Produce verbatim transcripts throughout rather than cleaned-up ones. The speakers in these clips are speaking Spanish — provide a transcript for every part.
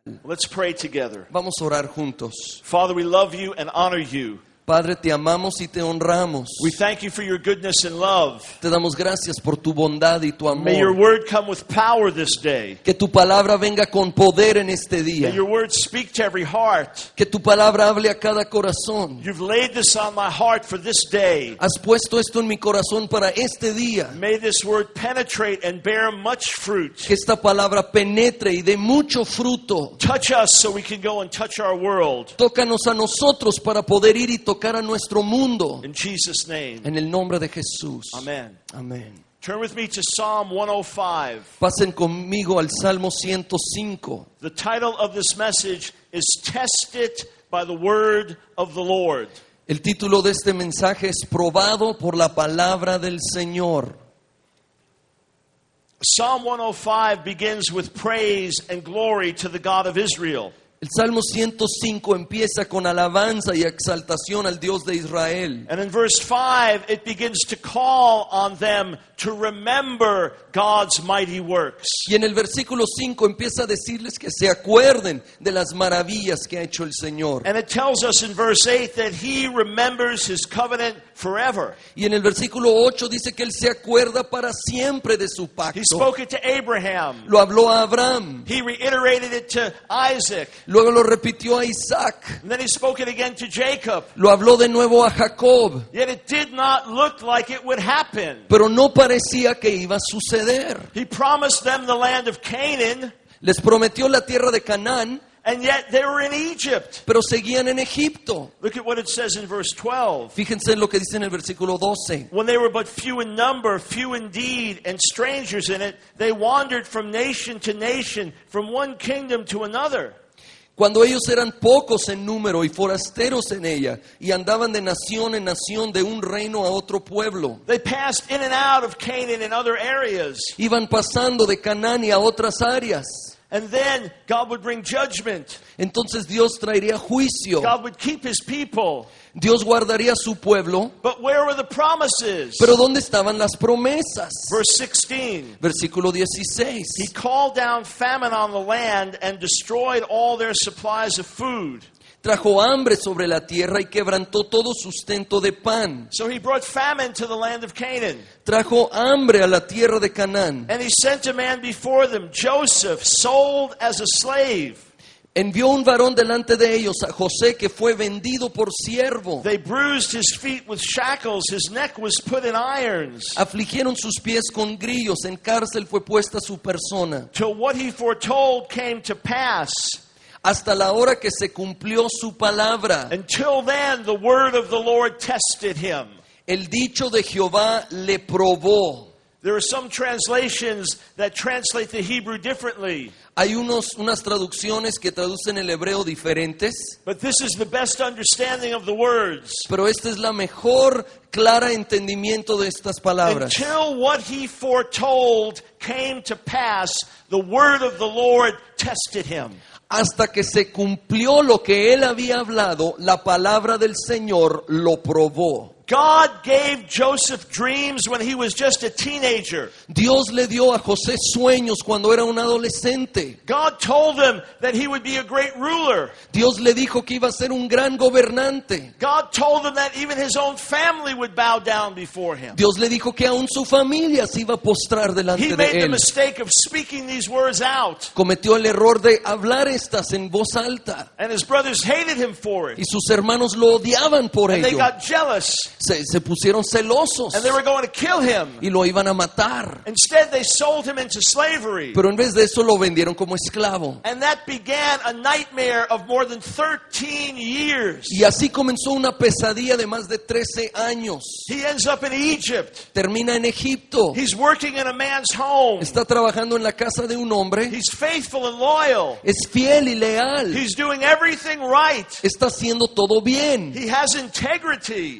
Let's pray together. Vamos a orar juntos. Father, we love you and honor you. Padre, te amamos y te honramos. We thank you for your goodness and love. Te damos gracias por tu bondad y tu May your amor. word come with power this day. Que tu palabra venga con poder en este día. May your word speak to every heart. Que tu palabra hable a cada corazón. You've laid this on my heart for this day. Has puesto esto en mi corazón para este día. May this word penetrate and bear much fruit. Que esta palabra penetre y dé mucho fruto. Touch us so we can go and touch our world. Tócanos a nosotros para poder ir y tocar a nuestro mundo. In Jesus' name. En el nombre de Jesús. Amen. Amén. Turn with me to Psalm one oh five. Pasen conmigo al Salmo ciento cinco. The title of this message is Tested by the Word of the Lord. El título de este mensaje es Probado por la palabra del Señor. Psalm one oh five begins with praise and glory to the God of Israel. El Salmo ciento cinco empieza con alabanza y exaltación al Dios de Israel. And in verse five, it begins to call on them to remember God's mighty works. Y en el versículo cinco empieza a decirles que se acuerden de las maravillas que ha hecho el Señor. And it tells us in verse eight that He remembers His covenant forever. Y en el versículo ocho dice que Él se acuerda para siempre de su He pacto. spoke it to Abraham. Lo habló a Abraham, He reiterated it to Isaac. luego lo repitió a Isaac, And then He spoke it again to Jacob. lo habló de nuevo a Jacob, Yet it did not look like it would happen. pero no parecía que iba a suceder. He promised them the land of Canaan, Les prometió la tierra de Canaán, and yet they were in Egypt. pero seguían en Egipto. Look at what it says in verse twelve. Fíjense en lo que dice en el versículo doce. When they were but few in number, few indeed, and strangers in it, they wandered from nation to nation, from one kingdom to another. Cuando ellos eran pocos en número y forasteros en ella, y andaban de nación en nación, de un reino a otro pueblo. They passed in and out of Canaan and other areas. Iban pasando de Canaán y a otras áreas. And then God would bring judgment. Entonces Dios traería juicio. God would keep His people. Dios guardaría su pueblo. But where were the promises? Pero ¿dónde estaban las promesas? Verse sixteen. Versículo dieciséis. He called down famine on the land and destroyed all their supplies of food. Trajo hambre sobre la tierra y quebrantó todo sustento de pan. So He brought famine to the land of Canaan. Trajo hambre a la tierra de Canaán. And He sent a man before them, Joseph, sold as a slave. Envió un varón delante de ellos, a José, que fue vendido por siervo. They bruised his feet with shackles. His neck was put in irons. Afligieron sus pies con grillos. En cárcel fue puesta su persona. Till what He foretold came to pass. Hasta la hora que se cumplió su palabra. Until then, the word of the Lord tested him. El dicho de Jehová le probó. There are some translations that translate the Hebrew differently. Hay unos, unas traducciones que traducen el hebreo diferentes, But this is the best understanding of the words. pero esta es la mejor, clara entendimiento de estas palabras. Until what He foretold came to pass, the word of the Lord tested him. Hasta que se cumplió lo que él había hablado, la palabra del Señor lo probó. God gave Joseph dreams when he was just a teenager. Dios le dio a José sueños cuando era un adolescente. God told him that he would be a great ruler. Dios le dijo que iba a ser un gran gobernante. God told him that even his own family would bow down before him. Dios le dijo que aún su familia se iba a postrar He delante made de the él. mistake of speaking these words out. Cometió el error de hablar estas en voz alta. And his brothers hated him for it. Y sus hermanos lo odiaban por And they ello. got jealous. Se, se pusieron celosos And they were going to kill him. y lo iban a matar. Instead, they sold him into slavery. Pero en vez de eso lo vendieron como esclavo. And that began a nightmare of more than thirteen years. Y así comenzó una pesadilla de más de trece años. He ends up in Egypt. Termina en Egipto. He's working in a man's home. Está trabajando en la casa de un hombre. He's faithful and loyal. Es fiel y leal. He's doing everything right. Está haciendo todo bien. He has integrity. Tiene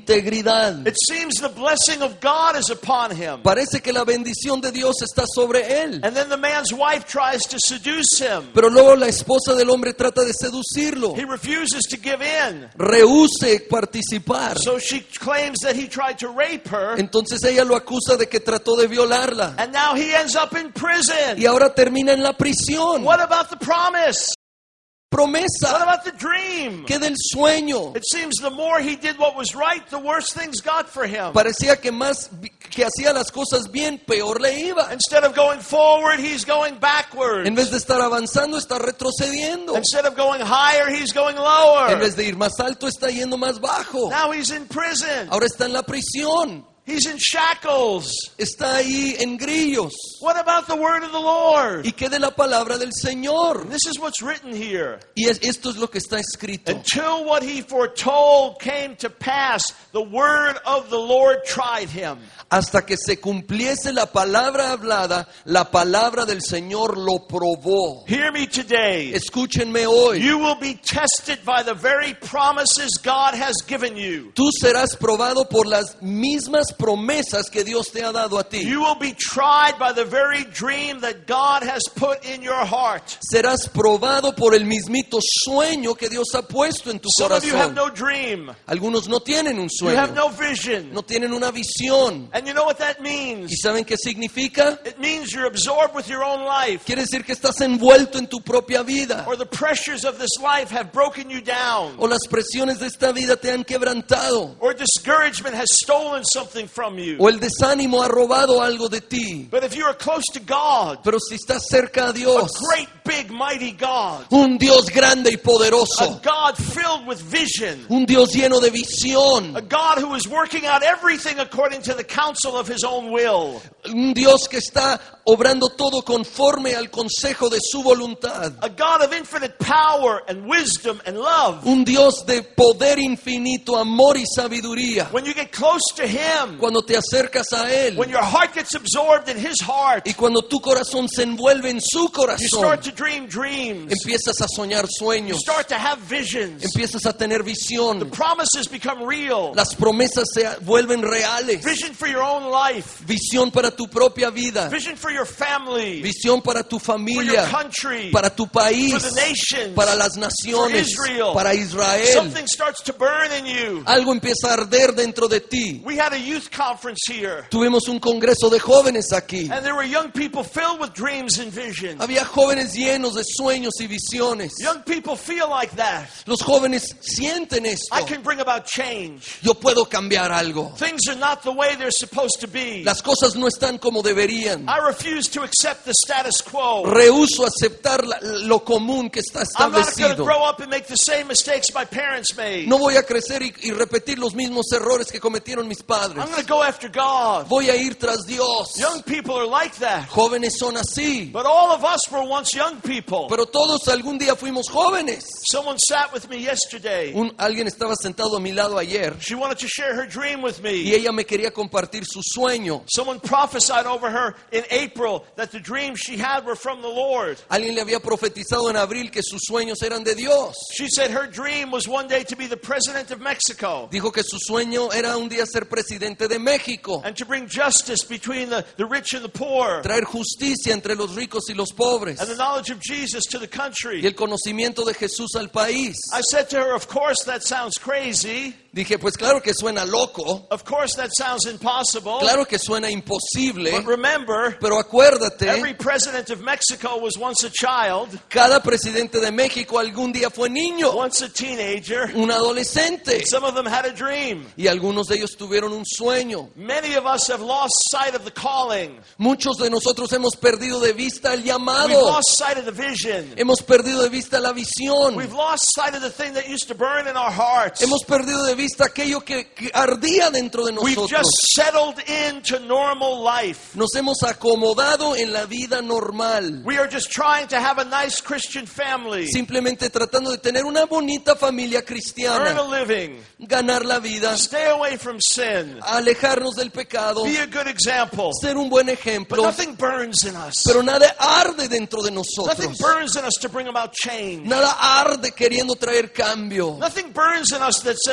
integridad. It seems the blessing of God is upon him. Parece que la bendición de Dios está sobre él. And then the man's wife tries to seduce him. Pero luego la esposa del hombre trata de seducirlo. He refuses to give in. Rehúse participar. So she claims that he tried to rape her. Entonces ella lo acusa de que trató de violarla. And now he ends up in prison. Y ahora termina en la prisión. What about the promise? What Promesa. about the dream? ¿Qué del sueño? It seems the more he did what was right, the worse things got for him. Parecía que más que hacía las cosas bien, peor le iba. Instead of going forward, he's going backwards. En vez de estar avanzando, está retrocediendo. Instead of going higher, he's going lower. En vez de ir más alto, está yendo más bajo. Now he's in prison. Ahora está en la prisión. He's in shackles. Está ahí en grillos. What about the word of the Lord? ¿Y qué de la palabra del Señor? This is what's written here. Y es- esto es lo que está escrito. Until what he foretold came to pass, the word of the Lord tried him. Hasta que se cumpliese la palabra hablada, la palabra del Señor lo probó. Hear me today. Escúchenme hoy. You will be tested by the very promises God has given you. Tú serás probado por las mismas promesas que Dios te ha dado a ti. You will be tried by the very dream that God has put in your heart. Serás probado por el mismito sueño que Dios ha puesto en tu Some of you have corazón. no dream. Algunos no tienen un You have sueño, no vision. no tienen una visión. And you know what that means? ¿Y saben qué significa? It means you're absorbed with your own life. Quiere decir que estás envuelto en tu propia vida. Or the pressures of this life have broken you down. O las presiones de esta vida te han quebrantado. Or discouragement has stolen something from you. O el desánimo ha robado algo de ti. But if you are close to God, Pero si estás cerca a a Dios, great, big, mighty God, un Dios grande y a poderoso, God filled with vision, un Dios lleno de visión, a God who is working out everything according to the counsel of his own will, un Dios que está obrando todo conforme al consejo de su voluntad, a God of infinite power and wisdom and love. un Dios de poder infinito, amor y sabiduría. When you get close to him, Cuando te acercas a Él when your heart gets absorbed in his heart, y cuando tu corazón se envuelve en su you corazón, start to dream dreams. empiezas a soñar You sueños, start to have visions. empiezas a tener visión, Promises become real. las promesas se vuelven reales, Vision for your own life. visión para tu propia vida, Vision for your family. visión para tu For your familia, country. para tu país, For the nations. para las naciones, For Israel. para Israel. Something starts to burn in you. Algo empieza a arder dentro de ti. We had a youth conference here. Tuvimos un congreso de jóvenes aquí. And there were young people filled with dreams and visions. Había jóvenes llenos de sueños y visiones. Young people feel like that. Los jóvenes sienten esto. I can bring about change. Yo puedo cambiar algo. Things are not the way they're supposed to be. Las cosas no están como deberían. I refuse to accept the status quo. Rehúso aceptar la- lo común que está I'm not going to establecido. grow up and make the same mistakes my parents made. No voy a crecer y, y repetir los mismos errores que cometieron mis padres. I'm going to go after God. Voy a ir tras Dios. Young people are like that. Jóvenes son así. But all of us were once young people. Pero todos algún día fuimos jóvenes. Someone sat with me yesterday. Un, alguien estaba sentado a mi lado ayer She wanted to share her dream with y me. ella me quería compartir su sueño. Someone prophesied over her in April that the dreams she had were from the Lord. Alguien le había profetizado en abril que sus sueños eran de Dios. She said her dream was one day to be the president of Mexico Dijo que su sueño era un día ser presidente de México, and to bring justice between the, the rich and the poor traer justicia entre los ricos y los pobres and the knowledge of Jesus to the y country. el conocimiento de Jesús al país. I said to her, of course that sounds crazy. Dije, pues claro que suena loco, Of course that sounds impossible. claro que suena imposible, But remember, pero acuérdate, every president of Mexico was once a child, cada presidente de México algún día fue niño, once a teenager. un adolescente, Some of them had a dream. y algunos de ellos tuvieron un sueño. Many of us have lost sight of the calling. Muchos de nosotros hemos perdido de vista el We've llamado, lost sight of the vision. hemos perdido de vista la visión, We've lost sight of the thing that used to burn in our hearts. hemos perdido de vista aquello que, que ardía dentro de We've nosotros. just settled into normal life. Nos hemos acomodado en la vida normal, We are just trying to have a nice Christian family, simplemente tratando de tener una bonita familia earn a cristiana, living, ganar la vida, stay away from sin, alejarnos del pecado, be a good example. ser un buen But ejemplo, nothing burns in us. pero nada arde dentro de Nothing nosotros. burns in us to bring about change. Nada arde queriendo traer cambio. Nothing burns in us that says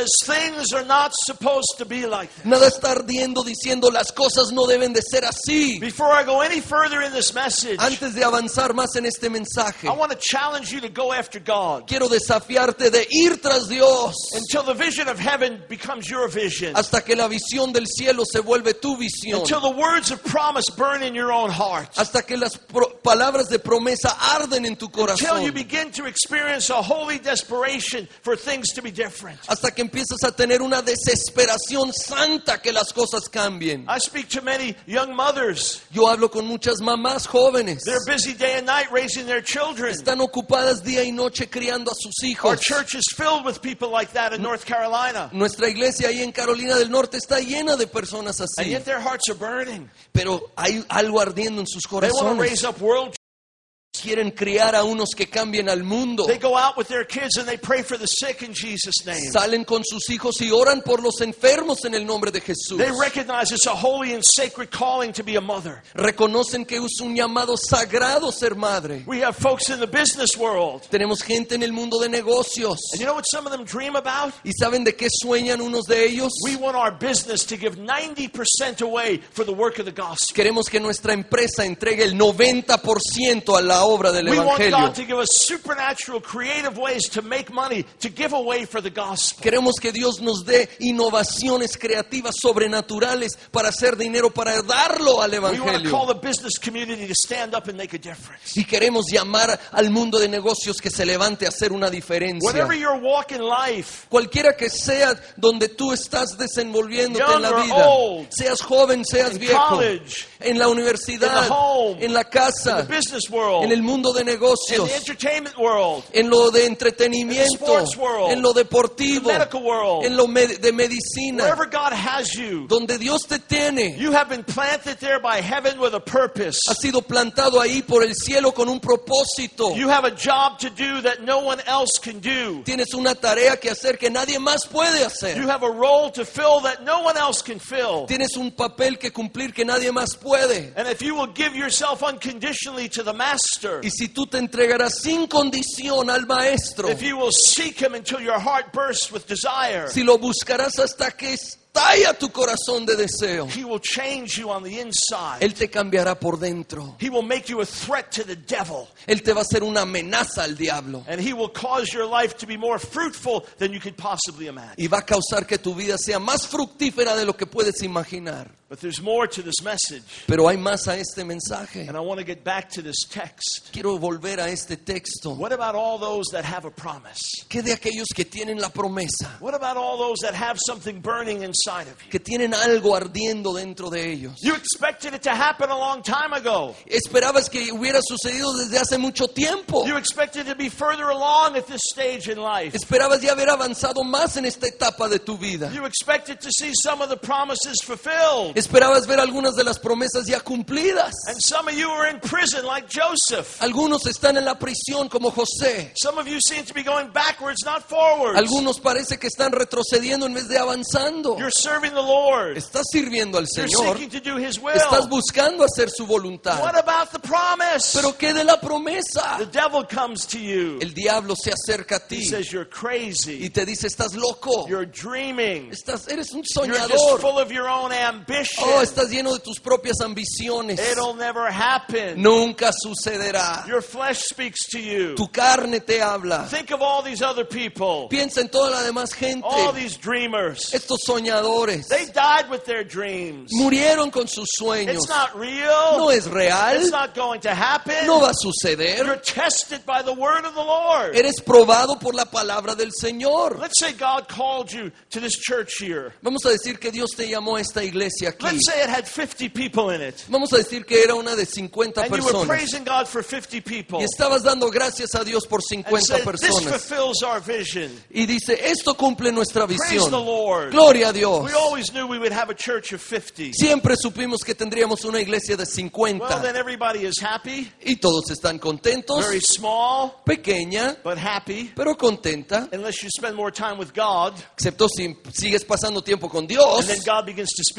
Things are not supposed to be like that. Nada está ardiendo diciendo las cosas no deben de ser así. Before I go any further in this message, Antes de avanzar más en este mensaje, I want to challenge you to go after God quiero desafiarte de ir tras Dios until the vision of heaven becomes your vision. hasta que la visión del cielo se vuelve tu visión, Until the words of promise burn in your own heart. hasta que las pro- palabras de promesa arden en tu Until you corazón, begin to experience a holy desperation for things to be different. hasta que empiezas a tener una desesperación santa que las cosas cambien. I speak to many young mothers. Yo hablo con muchas mamás jóvenes. They're busy day and night raising their children. Están ocupadas día y noche criando a sus Our hijos. church is filled with people like that in North Carolina. Nuestra iglesia ahí en Carolina del Norte está llena de personas And así. yet their hearts are burning. Pero hay algo ardiendo en sus They want to corazones. raise up world. Quieren criar a unos que cambien al mundo. They go out with their kids and they pray for the sick in Jesus' name. Salen con sus hijos y oran por los enfermos en el nombre de Jesús. They recognize it's a holy and sacred calling to be a mother. Reconocen que es un llamado sagrado ser madre. We have folks in the business world. Tenemos gente en el mundo de negocios. And you know what some of them dream about? ¿Y saben de qué sueñan unos de ellos? We want our business to give ninety percent away for the work of the gospel. Queremos que nuestra empresa entregue el noventa por ciento a la obra del We want evangelio. God to give us supernatural, creative ways to make money, to give away for the gospel. Queremos que Dios nos dé innovaciones creativas sobrenaturales para hacer dinero, para darlo al We want to call evangelio. the business community to stand up and make a difference. Y queremos llamar al mundo de negocios que se levante a hacer una diferencia. Whatever your walk in life, Cualquiera que sea donde tú estás desenvolviéndote en la Young or vida, old, seas joven, seas in viejo, college, en la in universidad, the home, en la in casa, the business world, en el mundo de in negocios, the entertainment world, en lo de in the entretenimiento, sports world, en lo in the deportivo, medical world, en lo med- de medicina, wherever God has you, donde Dios te tiene. you have been planted there by heaven with a purpose. Has sido plantado ahí por el cielo con un propósito. You have a job to do that no one else can do. Tienes una tarea que hacer que nadie más puede hacer. You have a role to fill that no one else can fill. Tienes un papel que cumplir que nadie más puede. And if you will give yourself unconditionally to the master, Y si tú te entregarás sin condición al maestro, if you will seek him until your heart bursts with desire, si lo buscarás hasta que estalla tu corazón de deseo, he will change you on the inside. Él te cambiará por dentro. He will make you a threat to the devil. Él te va a hacer una amenaza al diablo. And he will cause your life to be more fruitful than you could possibly imagine. Y va a causar que tu vida sea más fructífera de lo que puedes imaginar. But there's more to this message. Pero hay más a este mensaje. And I want to get back to this text. Quiero volver a este texto. What about all those that have a promise? ¿Qué de aquellos que tienen la promesa? What about all those that have something burning inside of you? Que tienen algo ardiendo dentro de ellos. You expected it to happen a long time ago. Esperabas que hubiera sucedido desde hace mucho tiempo. You expected to be further along at this stage in life. Esperabas ya haber avanzado más en esta etapa de tu vida. You expected to see some of the promises fulfilled. Esperabas ver algunas de las promesas ya cumplidas. And some of you are in prison like Joseph. Algunos están en la prisión como José. Some of you seem to be going backwards, not forwards. Algunos parece que están retrocediendo en vez de avanzando. You're serving the Lord. Estás sirviendo al You're Señor. seeking to do His will. Estás buscando hacer su What voluntad. about the promise? Pero ¿qué de la promesa? The devil comes to you. El diablo se acerca a He ti says you're y crazy. te dice, estás loco. You're dreaming. Estás, eres un You're just soñador. full of your own ambition. Oh, estás lleno de tus propias ambiciones. It'll never happen. Nunca sucederá. Your flesh speaks to you. Tu carne te habla. Think of all these other people. Piensa en toda la demás gente. All these dreamers. Estos soñadores They died with their dreams. murieron con sus sueños. It's not real. No es real. It's not going to happen. No va a You're suceder. tested by the word of the Lord. Eres probado por la palabra del Señor. Let's say God called you to this church here. Vamos a decir que Dios te llamó a esta iglesia aquí. Let's say it had fifty people in it. Vamos a decir que era una de cincuenta And you were personas. praising God for fifty people. Y estabas dando gracias a Dios por And cincuenta said, this personas. fulfills our vision. Y dice, esto cumple nuestra Praise visión. the Lord. Gloria a Dios. We always knew we would have a church of fifty. Siempre supimos que tendríamos una iglesia de Well, cincuenta. then everybody is happy. Y todos están contentos. Very small, Pequeña, but happy. pero contenta. Unless you spend more time with God. Excepto si sigues pasando tiempo con And Dios. then God begins to speak to you about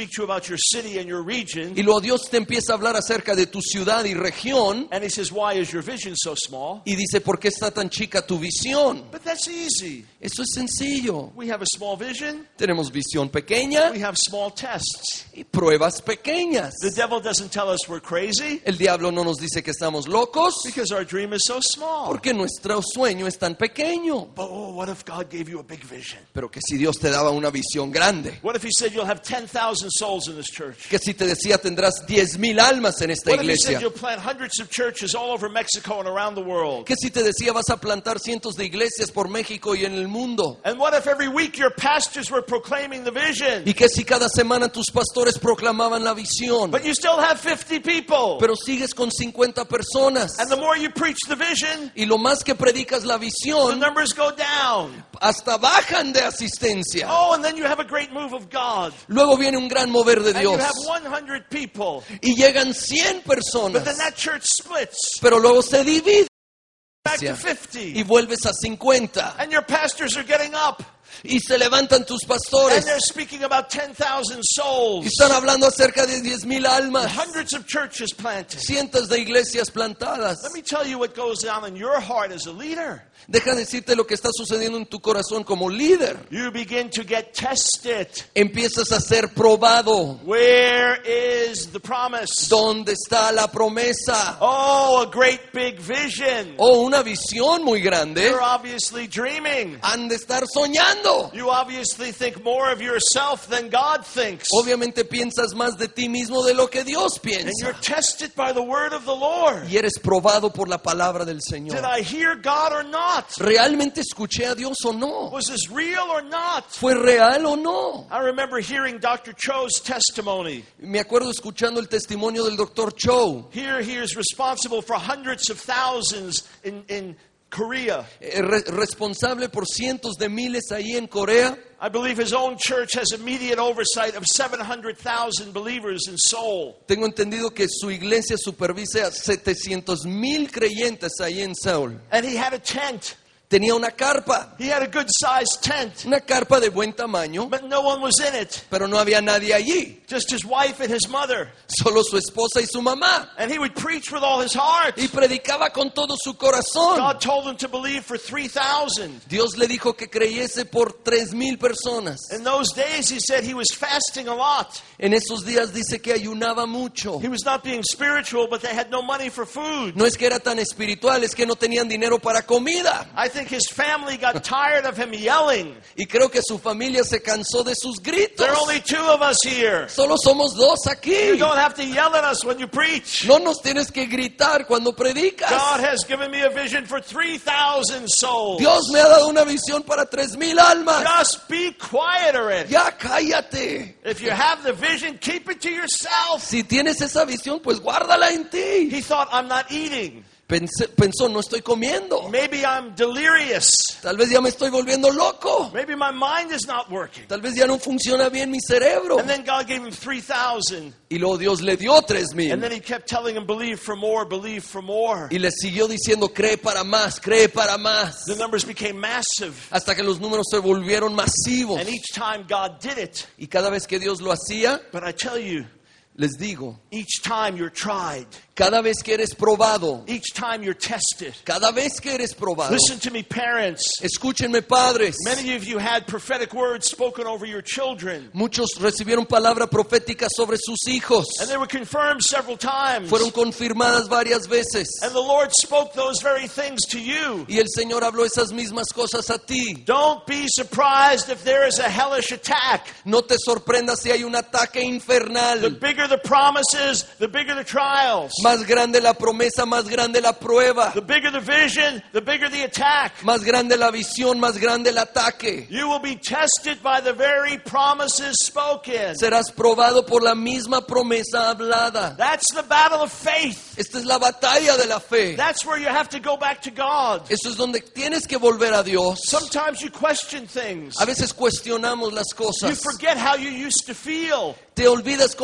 about your city and your region. Y luego Dios te empieza a hablar acerca de tu ciudad y región. And he says, why is your vision so small? Y dice, ¿por qué está tan chica tu visión? But that's easy. Eso es sencillo. We have a small vision. Tenemos visión pequeña We have small tests. y pruebas pequeñas. The devil doesn't tell us we're crazy El diablo no nos dice que estamos locos because our dream is so small. porque nuestro sueño es tan pequeño. But oh, what if God gave you a big vision? Pero que si Dios te daba una visión grande, What if he said you'll have ten thousand souls in this church? que si te decía tendrás diez mil almas en esta What if he said iglesia, you'll plant hundreds of churches all over Mexico and around the world? que si te decía vas a plantar cientos de iglesias por México y en el mundo, And what if every week your pastors were proclaiming the vision? y que si cada semana tus pastores proclamaban la visión, But you still have fifty people. pero sigues con cincuenta personas, And the more you preach the vision, y lo más que predicas la the visión, numbers go down. hasta bajan de asistencia. Oh, and then you have a great move of God. Luego viene un gran mover de And you Dios have one hundred people. y llegan cien But personas, then that church splits pero luego se divide back to y fifty. vuelves a cincuenta And your pastors are getting up. y se levantan tus And pastores they're speaking about ten thousand y souls. están hablando acerca de diez mil almas, Hundreds of churches planted. cientos de iglesias plantadas. Let me tell you what goes on in your heart as a leader. Deja decirte lo que está sucediendo en tu corazón como líder. You begin to get tested. Empiezas a ser probado. Where is the promise? ¿Dónde está la promesa? Oh, a great big vision. Oh, una visión muy grande. You're obviously dreaming. Han de estar soñando. You obviously think more of yourself than God thinks. Obviamente piensas más de ti mismo de lo que Dios And you're piensa. tested by the word of the Lord. Y eres probado por la palabra del Did Señor. I hear God or not? ¿Realmente escuché a Dios o no? Was this real or not? ¿Fue real o no? I remember hearing Doctor Cho's testimony. Me acuerdo escuchando el testimonio del doctor Cho. Here he is responsible for hundreds of thousands in, in Korea. eh, re- responsable por cientos de miles ahí en Corea. I believe his own church has immediate oversight of seven hundred thousand believers in Seoul. Tengo entendido que su iglesia supervisa a setecientos mil creyentes ahí en Seúl. And he had a tent. Tenía una carpa, He had a good sized tent. una carpa de buen tamaño, But no one was in it. pero no había nadie allí, Just his wife and his mother. solo su esposa y su mamá. And he would preach with all his heart. Y predicaba con todo su corazón. God told him to believe for three thousand. Dios le dijo que creyese por tres mil personas. In those days, he said he was fasting a lot. En esos días dice que ayunaba mucho. He was not being spiritual, but they had no money for food. No es que era tan espiritual, es que no tenían dinero para comida. I think his family got tired of him yelling. Y creo que su familia se cansó de sus gritos. There are only two of us here. Solo somos dos You aquí. don't have to yell at us when you preach. No nos tienes que gritar cuando predicas. God has given me a vision for three thousand souls. Dios me ha dado una visión para tres mil almas. Just be quiet already. Ya cállate. If you have the vision, keep it to yourself. Si tienes esa visión, pues guárdala en ti. He thought, I'm not eating. Pensé- pensó, no estoy comiendo. Maybe I'm delirious. Tal vez ya me estoy volviendo loco. Maybe my mind is not working. Tal vez ya no funciona bien mi cerebro. And then God gave him three thousand. Y luego Dios le dio tres And mil. then he kept telling him, believe for more, believe for more. Y le siguió diciendo, cree para más, cree para más. The numbers became massive. Hasta que los números se volvieron masivos. And each time God did it. Y cada vez que Dios lo hacía, But I tell you, les digo, each time you're tried, cada vez que eres probado, each time you're tested. cada vez que eres probado, Listen to me, parents. escúchenme padres, Many of you had prophetic words spoken over your children. muchos recibieron palabra profética sobre sus hijos, And they were confirmed several times. fueron confirmadas varias veces, And the Lord spoke those very things to you. y el Señor habló esas mismas cosas a ti. Don't be surprised if there is a hellish attack. No te sorprendas si hay un ataque The infernal. bigger the promises, the bigger the trials. Más grande la promesa, más grande la prueba. The bigger the vision, the bigger the attack. Más grande la visión, más grande el ataque. You will be tested by the very promises spoken. Serás probado por la misma promesa hablada. That's the battle of faith. Esta es la batalla de la fe. That's where you have to go back to God. Eso es donde tienes que volver a Dios. Sometimes you question things. A veces cuestionamos las You cosas. forget how you used to feel. Te olvidas cómo te sentías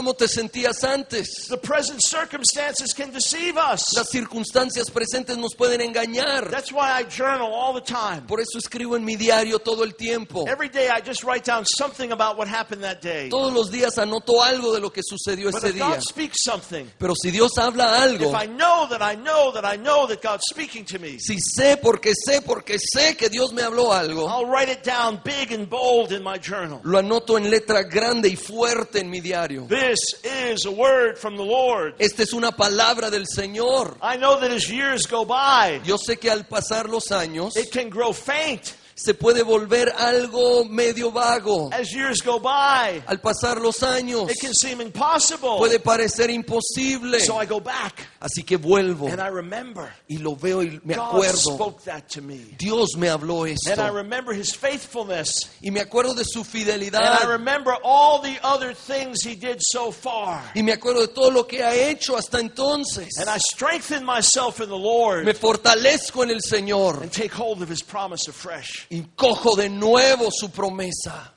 sentías antes. The present circumstances can deceive us. Las circunstancias presentes nos pueden engañar. That's why I journal all the time. Por eso escribo en mi diario todo el tiempo. Every day I just write down something about what happened that day. Todos los días anoto algo de lo que sucedió But ese if God día. speaks something, Pero si Dios habla algo, if I know that I know that I know that God's speaking to me, si sé porque sé porque sé que Dios me habló algo, I'll write it down big and bold in my journal. lo anoto en letra grande y fuerte en mi diario. This is a word from the Lord. Esta es una palabra del Señor. I know that as years go by, Yo sé que al pasar los años it can grow faint. se puede volver algo medio vago. As years go by, Al pasar los años it can seem impossible. puede parecer imposible. So I go back Así que vuelvo and I remember y lo veo y me God acuerdo. spoke that to me. Dios me habló esto. And I remember His faithfulness. Y me acuerdo de su And I fidelidad. remember all the other things He did so far. Y me acuerdo de todo lo que ha hecho hasta entonces. And I strengthen myself in the Lord Me fortalezco en el Señor and take hold of His promise afresh. y cojo de nuevo su promesa.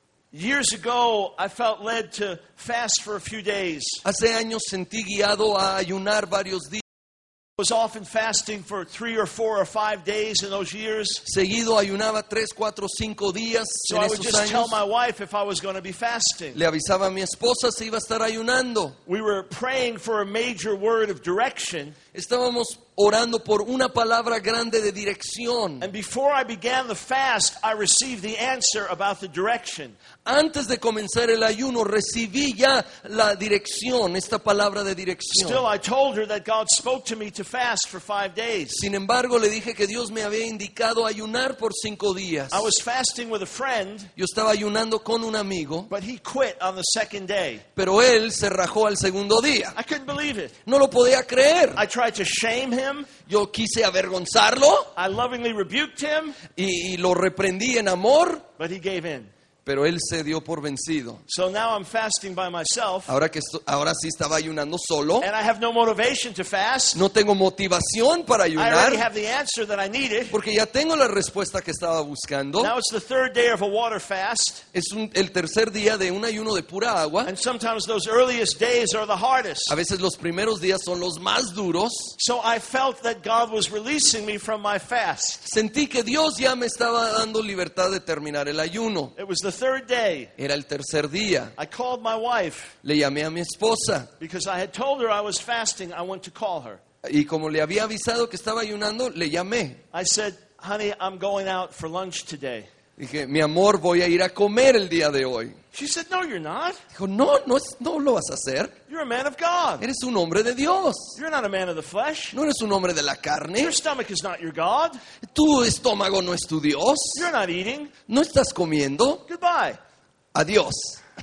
Years ago, I felt led to fast for a few days. Hace años sentí guiado a ayunar varios días. I was often fasting for three or four or five days in those years. Seguido ayunaba tres, cuatro, cinco días So en I would esos just tell años. my wife if I was going to be fasting. Le avisaba a mi esposa si iba a estar ayunando. We were praying for a major word of direction. Estábamos orando por una palabra grande de dirección. And before I began the fast, I received the answer about the direction. Antes de comenzar el ayuno recibí ya la dirección, esta palabra de dirección. Still, I told her that God spoke to me to fast for five days. Sin embargo, le dije que Dios me había indicado ayunar por cinco días. I was fasting with a friend, Yo estaba ayunando con un amigo, but he quit on the second day. pero él se rajó al segundo día. I couldn't believe it. No lo podía creer. I tried to shame him. Yo quise avergonzarlo I lovingly rebuked him, y, y lo reprendí en amor, but he gave in. pero él se dio por vencido. So now I'm fasting by myself, Ahora que esto- ahora sí estaba ayunando solo, and I have no motivation to fast. no tengo motivación para I already ayunar have the answer that I needed. porque ya tengo la respuesta que estaba buscando. Now it's the third day of a water fast, Es un- el tercer día de un ayuno de pura agua. and sometimes those earliest days are the hardest. A veces los primeros días son los más duros. So I felt that God was releasing me from my fast. Sentí que Dios ya me estaba dando libertad de terminar el ayuno. It was the third day. Era el tercer día. I called my wife Le llamé a mi esposa because I had told her I was fasting. I went to call her. y como le había avisado que estaba ayunando, le llamé. I said, honey, I'm going out for lunch today. Dije, mi amor, voy a ir a comer el día de hoy. She said, no, you're not. Dijo, no, no, es- no lo vas a hacer. You're a man of God. Eres un hombre de Dios. You're not a man of the flesh. No eres un hombre de la carne. Your stomach is not your God. Tu estómago no es tu Dios. You're not eating. No estás comiendo. Goodbye. Adiós.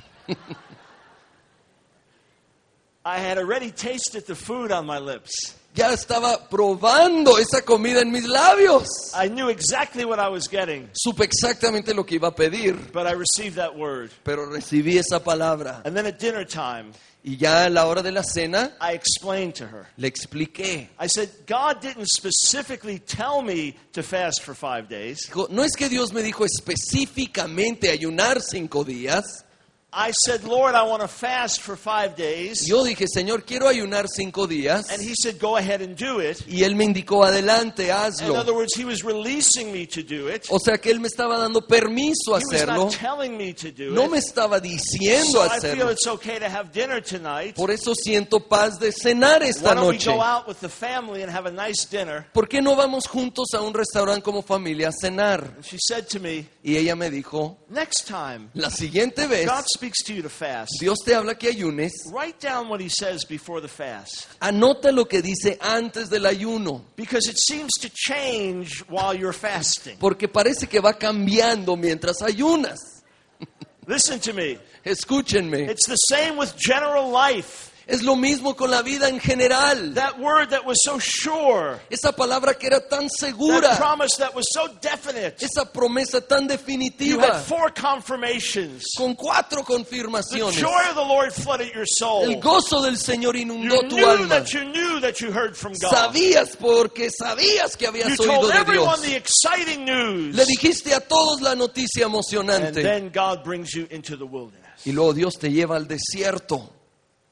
I had already tasted the food on my lips. Ya estaba probando esa comida en mis labios. I knew exactly what I was getting, Supe exactamente lo que iba a pedir, but I received that word. pero recibí esa palabra. And then at dinner time, Y ya a la hora de la cena, I explained to her. le expliqué. I said, God didn't specifically tell me to fast for five days. Dijo, no es que Dios me dijo específicamente ayunar cinco días. I said, Lord, I want to fast for five days. Yo dije, Señor, quiero ayunar cinco días. And he said, go ahead and do it. Y Él me indicó, adelante, In hazlo. other words, he was releasing me to do it. O sea que Él me estaba dando permiso a He was hacerlo. not telling me to do No me it. estaba diciendo So I feel hacerlo. it's okay to have dinner tonight. Por eso siento paz de cenar Why esta don't we noche. go out with the family and have a nice dinner? ¿Por qué no vamos juntos a un restaurante como familia a cenar? And she said to me, Y ella me dijo, next time la siguiente vez, God speaks to you to fast, Dios te habla que ayunes, write down what he says before the fast. anota lo que dice antes del ayuno, Because it seems to change while you're fasting. porque parece que va cambiando mientras ayunas. Listen to me. Escúchenme, It's the same with general life. es lo mismo con la vida en general. That word that was so sure, Esa palabra que era tan that segura, promise that was so definite. esa promesa tan You had definitiva, four confirmations. con cuatro The confirmaciones. joy of the Lord flooded your soul. El gozo del Señor You inundó tu knew alma. that you knew that you heard from God. Sabías porque sabías que You habías oído told de everyone Dios. the exciting news. Le dijiste a todos la noticia And emocionante. then God brings you into the wilderness. Y luego Dios te lleva al desierto.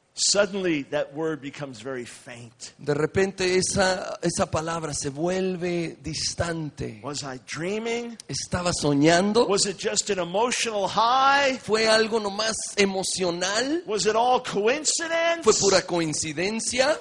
Suddenly that word becomes very faint. De repente esa, esa palabra se vuelve distante. Was I dreaming? ¿Estaba soñando? Was it just an emotional high? ¿Fue algo nomás emocional? Was it all coincidence? ¿Fue pura coincidencia?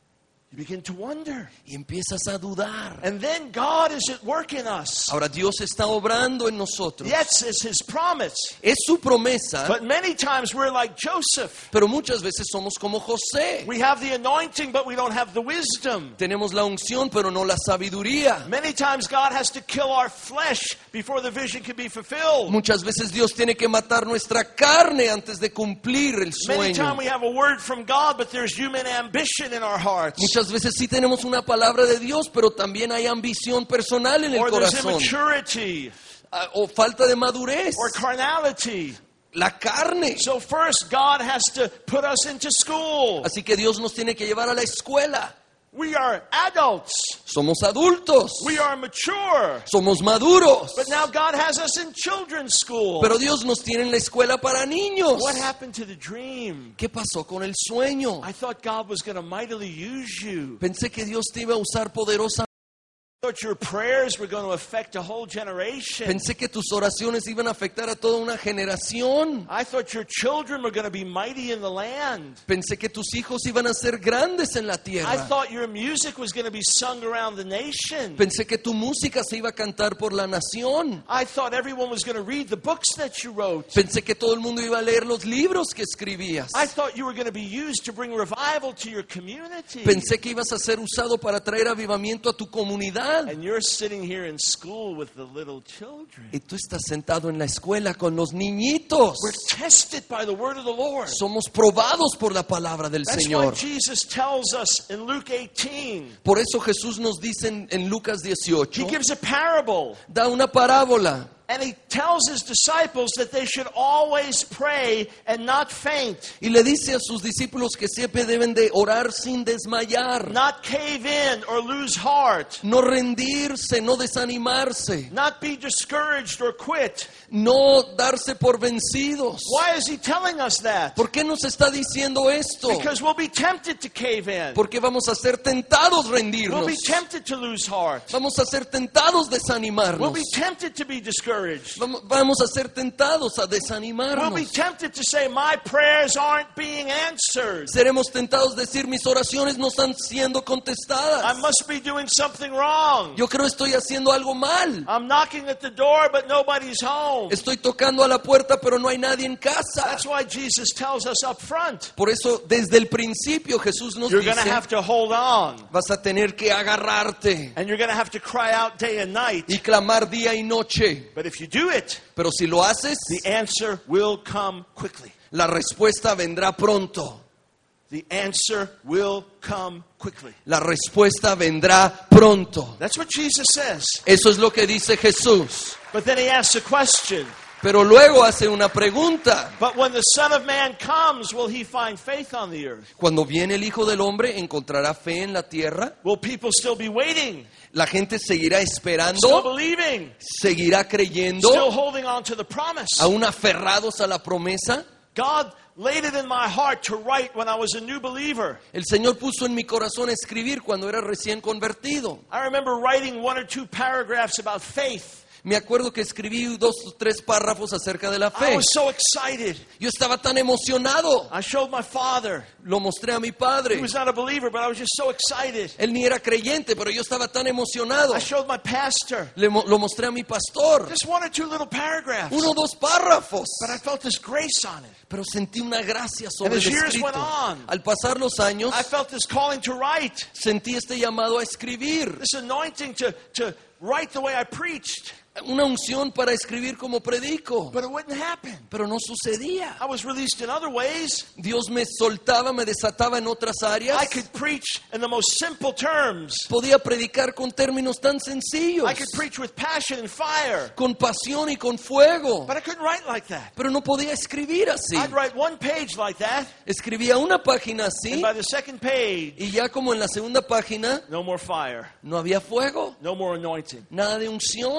You begin to wonder. Y empiezas a dudar. And then God is at work in us. Ahora Dios está obrando en nosotros. Yes, it's His promise. Es su promesa, But many times we're like Joseph. pero muchas veces somos como José. We have the anointing, but we don't have the wisdom. Tenemos la unción, pero no la sabiduría. Many times God has to kill our flesh before the vision can be fulfilled. Muchas veces Dios tiene que matar nuestra carne antes de cumplir el Many sueño. times we have a word from God, but there's human ambition in our hearts. Muchas veces sí tenemos una palabra de Dios, pero también hay ambición personal en el Or there's corazón. immaturity Ah, O falta de madurez. or carnality. La carne. So first, God has to put us into school. Así que Dios nos tiene que llevar a la escuela. We are adults. Somos adultos. We are mature. Somos maduros. But now God has us in children's school. Pero Dios nos tiene en la escuela para niños. What happened to the dream? ¿Qué pasó con el sueño? I thought God was going to mightily use you. Pensé que Dios te iba a usar poderosamente. I thought your prayers were going to affect a whole generation. Pensé que tus oraciones iban a afectar a toda una generación. I thought your children were going to be mighty in the land. Pensé que tus hijos iban a ser grandes en la I tierra. thought your music was going to be sung around the nation. Pensé que tu música se iba a cantar por la nación. I thought everyone was going to read the books that you wrote. Pensé que todo el mundo iba a leer los libros que escribías. I thought you were going to be used to bring revival to your community. Pensé que ibas a ser usado para traer avivamiento a tu comunidad. And you're sitting here in school with the little children. Y tú estás sentado en la escuela con los niñitos. We're tested by the word of the Lord. Somos probados por la palabra del That's why Señor. Jesus tells us in Luke eighteen. Por eso Jesús nos dice en, en Lucas He dieciocho, gives a parable. da una parábola. And he tells his disciples that they should always pray and not faint, Y le dice a sus discípulos que siempre deben de orar sin desmayar. not cave in or lose heart, No rendirse, no desanimarse. not be discouraged or quit. No darse por vencidos. Why is he telling us that? ¿Por qué nos está diciendo esto? Because we'll be tempted to cave in. Porque vamos a ser tentados We'll rendirnos. be tempted to lose heart. Vamos a ser tentados We'll desanimarnos. be tempted to be discouraged. Vamos vamos a ser tentados a We'll be desanimarnos. tempted to say, my prayers aren't being answered. Seremos tentados de decir, mis oraciones no están siendo I contestadas. must be doing something wrong. Yo creo estoy haciendo algo mal. I'm knocking at the door, but nobody's home. Estoy tocando a la puerta, pero no hay nadie en casa. That's why Jesus tells us up front, Por eso, desde el principio, Jesús nos you're going to dice, have to hold on. vas a tener que agarrarte And you're going to have to cry out day and night. y clamar día y noche. But if you do it, Pero si lo haces, the answer will come quickly. la respuesta vendrá pronto. The answer will come quickly. La respuesta vendrá pronto. That's what Jesus says. Eso es lo que dice Jesús. But then he asks a question. Pero luego hace una pregunta. But when the Son of Man comes, will he find faith on the earth? Cuando viene el Hijo del Hombre, ¿encontrará fe en la tierra? Will people still be waiting? ¿La gente seguirá Still esperando? believing? ¿Seguirá Still creyendo? holding on to the promise? ¿Aún aferrados a la promesa? God laid it in my heart to write when I was a new believer. El Señor puso en mi corazón escribir cuando era recién convertido. I remember writing one or two paragraphs about faith. Me acuerdo que escribí dos o tres párrafos acerca de la I fe. was so excited. Yo estaba tan emocionado. I showed my father. Lo mostré a mi He padre. was not a believer, but I was just so excited. Él ni era creyente, pero yo estaba tan emocionado. I showed my pastor. Le mo- lo mostré a mi pastor. Just one or two little paragraphs. Uno o dos párrafos. But I felt this grace on it. Pero sentí una gracia And sobre as el years escrito. went on, Al pasar los años, I felt this calling to write. sentí este llamado a escribir. This anointing to, to write the way I preached. Una unción para escribir como predico. But it wouldn't happen. Pero no sucedía. I was released in other ways. Dios me soltaba, me desataba en otras áreas. I could preach in the most simple terms. Podía predicar con términos tan sencillos, I could preach with passion and fire. con pasión y con fuego. But I couldn't write like that. Pero no podía escribir así. I'd write one page like that, Escribía una página and así by the second page, y ya como en la segunda página no more fire, no había fuego, no more anointing. nada de unción.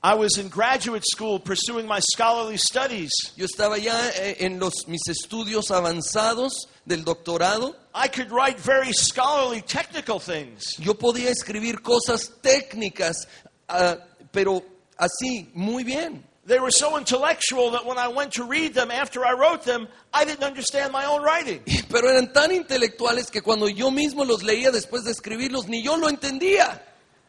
I was in graduate school pursuing my scholarly studies. Yo estaba ya eh, en los, mis estudios avanzados del doctorado. I could write very scholarly, technical things. Yo podía escribir cosas técnicas, uh, pero así, muy bien. They were so intellectual that when I went to read them after I wrote them, I didn't understand my own writing. Pero eran tan intelectuales que cuando yo mismo los leía después de escribirlos, ni yo lo entendía.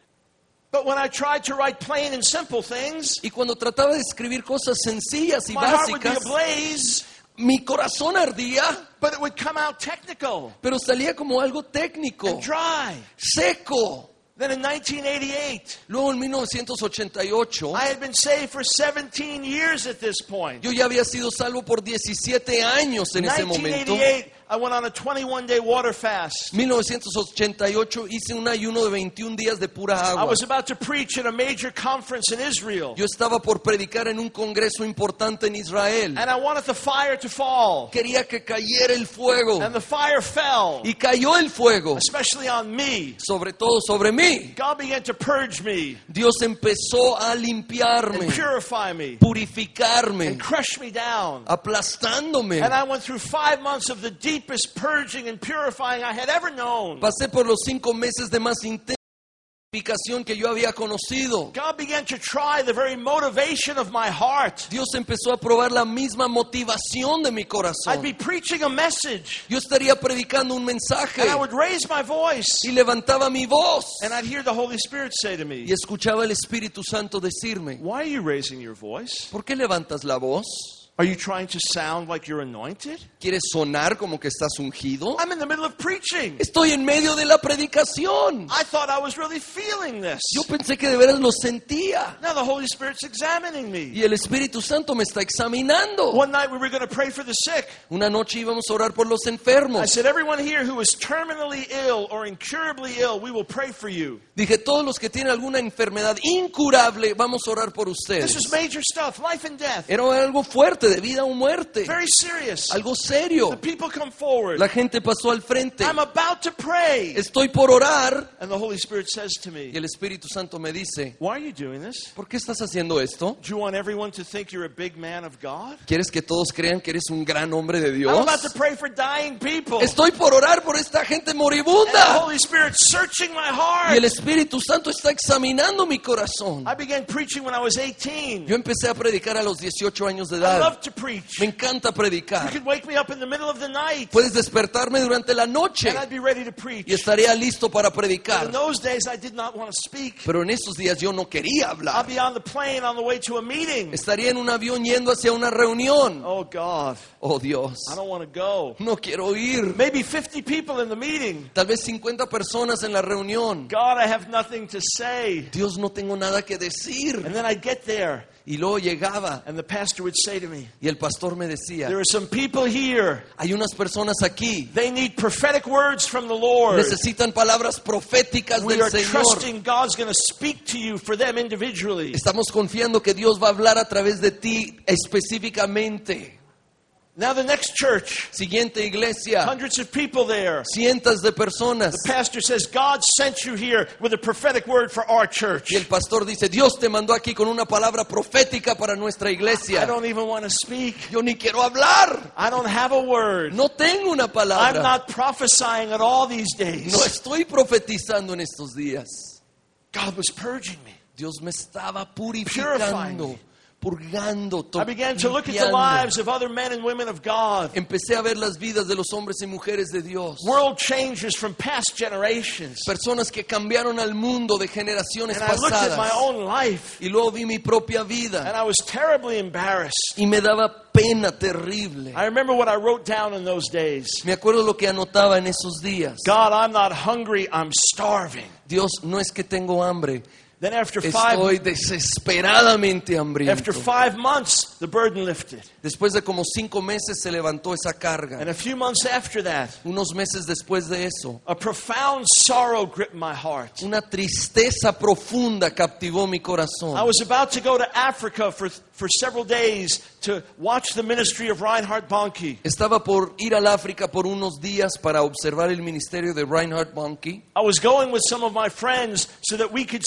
But when I tried to write plain and simple things, Y cuando trataba de escribir cosas sencillas y my heart would be básicas, ablaze, mi corazón ardía, but it would come out technical pero salía como algo técnico, and dry. seco. Then in nineteen eighty-eight, Luego en mil novecientos ochenta y ocho, I had been saved for seventeen years at this point. yo ya había sido salvo por diecisiete años en ese nineteen momento. eighty-eight, I went on a twenty-one day water fast. mil novecientos ochenta y ocho hice un ayuno de veintiún días de pura I agua. was about to preach at a major conference in Israel. Yo estaba por predicar en un congreso importante en Israel. And I wanted the fire to fall. Quería que cayera el fuego. And the fire fell, Y cayó el fuego, especially on me. sobre todo sobre mí. God began to purge me Dios empezó a and limpiarme, purify me purificarme, and crush me down. aplastándome. And I went through five months of the deepest purging and purifying I had ever known. Pasé por los cinco meses de más intensa purificación que yo había conocido. God began to try the very motivation of my heart. Dios empezó a probar la misma motivación de mi I'd corazón. be preaching a message, Yo estaría predicando un mensaje and I would raise my voice, y levantaba mi voz and I'd hear the Holy Spirit say to me, y escuchaba el Espíritu Santo decirme: "Why are you raising your voice? ¿por qué levantas la voz? Are you trying to sound like you're anointed? ¿Quieres sonar como que estás ungido? I'm in the middle of preaching. Estoy en medio de la predicación. I thought I was really feeling this. Yo pensé que de veras lo sentía. Now the Holy Spirit's examining me. Y el Espíritu Santo me está examinando. One night we were going to pray for the sick. Una noche íbamos a orar por los I enfermos. said, everyone here who is terminally ill or incurably ill, we will pray for you. Dije, todos los que tienen alguna enfermedad incurable, vamos a orar por This ustedes. is major stuff, life and death. Era algo fuerte, de vida o muerte. Very serious. Algo The serio. people come forward. La gente pasó al frente. I'm about to pray. Estoy por orar. And the Holy Spirit says to Y me, el Espíritu Santo me dice: why are you doing this? ¿por qué estás haciendo esto? Do you want everyone to think you're a big man of God? ¿Quieres que todos crean que eres un gran hombre de I'm Dios? about to pray for dying people. Estoy por orar por esta gente And the moribunda. Holy Spirit searching my Y heart. el Espíritu Santo está examinando mi corazón. I began preaching when I was eighteen. Yo empecé a predicar a los dieciocho años de I edad. love to preach. Me encanta You predicar. could wake me up in the middle of the night, Puedes despertarme durante la noche and I'd be ready to preach. y estaría listo para In predicar. those days, I did not want to speak. Pero en esos días yo no quería I'll hablar. be on the plane on the way to a meeting. Estaría en un avión yendo hacia una reunión. Oh, God, Oh Dios, I don't want to go. no quiero ir. Maybe fifty people in the meeting. Tal vez cincuenta personas en la reunión. God, I have nothing to say. Dios, no tengo nada que decir. And then I'd get there, Y luego llegaba and the pastor would say to me, y el pastor me decía: there are some people here. hay unas personas aquí, They need prophetic words from the Lord. necesitan palabras proféticas We del are Señor. trusting God's going to speak to you for them individually. Estamos confiando que Dios va a hablar a través de ti específicamente. Now the next church, Siguiente iglesia, hundreds of people there. cientos de personas. The pastor says, God sent you here with a prophetic word for our church. Y el pastor dice: Dios te mandó aquí con una palabra profética para nuestra I iglesia. don't even want to speak. Yo ni quiero hablar. I don't have a word. No tengo una I'm palabra. not prophesying at all these days. No estoy profetizando en estos días. God was purging me. Dios me estaba Purifying purificando, me. purgando, to- I began to look at the limpiando. lives of other men and women of God. Empecé a ver las vidas de los hombres y mujeres de Dios. World changers from past generations. Personas que cambiaron al mundo de generaciones And I looked at my pasadas. own life, Y luego vi mi propia and vida. I was terribly embarrassed. Y me daba pena terrible. I remember what I wrote down in those days. Me acuerdo lo que anotaba en esos días. God, I'm not hungry, I'm starving. Dios, no es que tengo hambre. Then after five, Estoy desesperadamente hambriento. after five months, the burden lifted. Después de como cinco meses se levantó esa carga. And a few months after that, Unos meses después de eso, a profound sorrow gripped my heart. una tristeza profunda captivó mi corazón. I was about to go to Africa for, for several days to watch the ministry of Reinhard Bonnke. Estaba por ir al África por unos días para observar el ministerio de Reinhard Bonnke. I was going with some of my friends so that we could see God's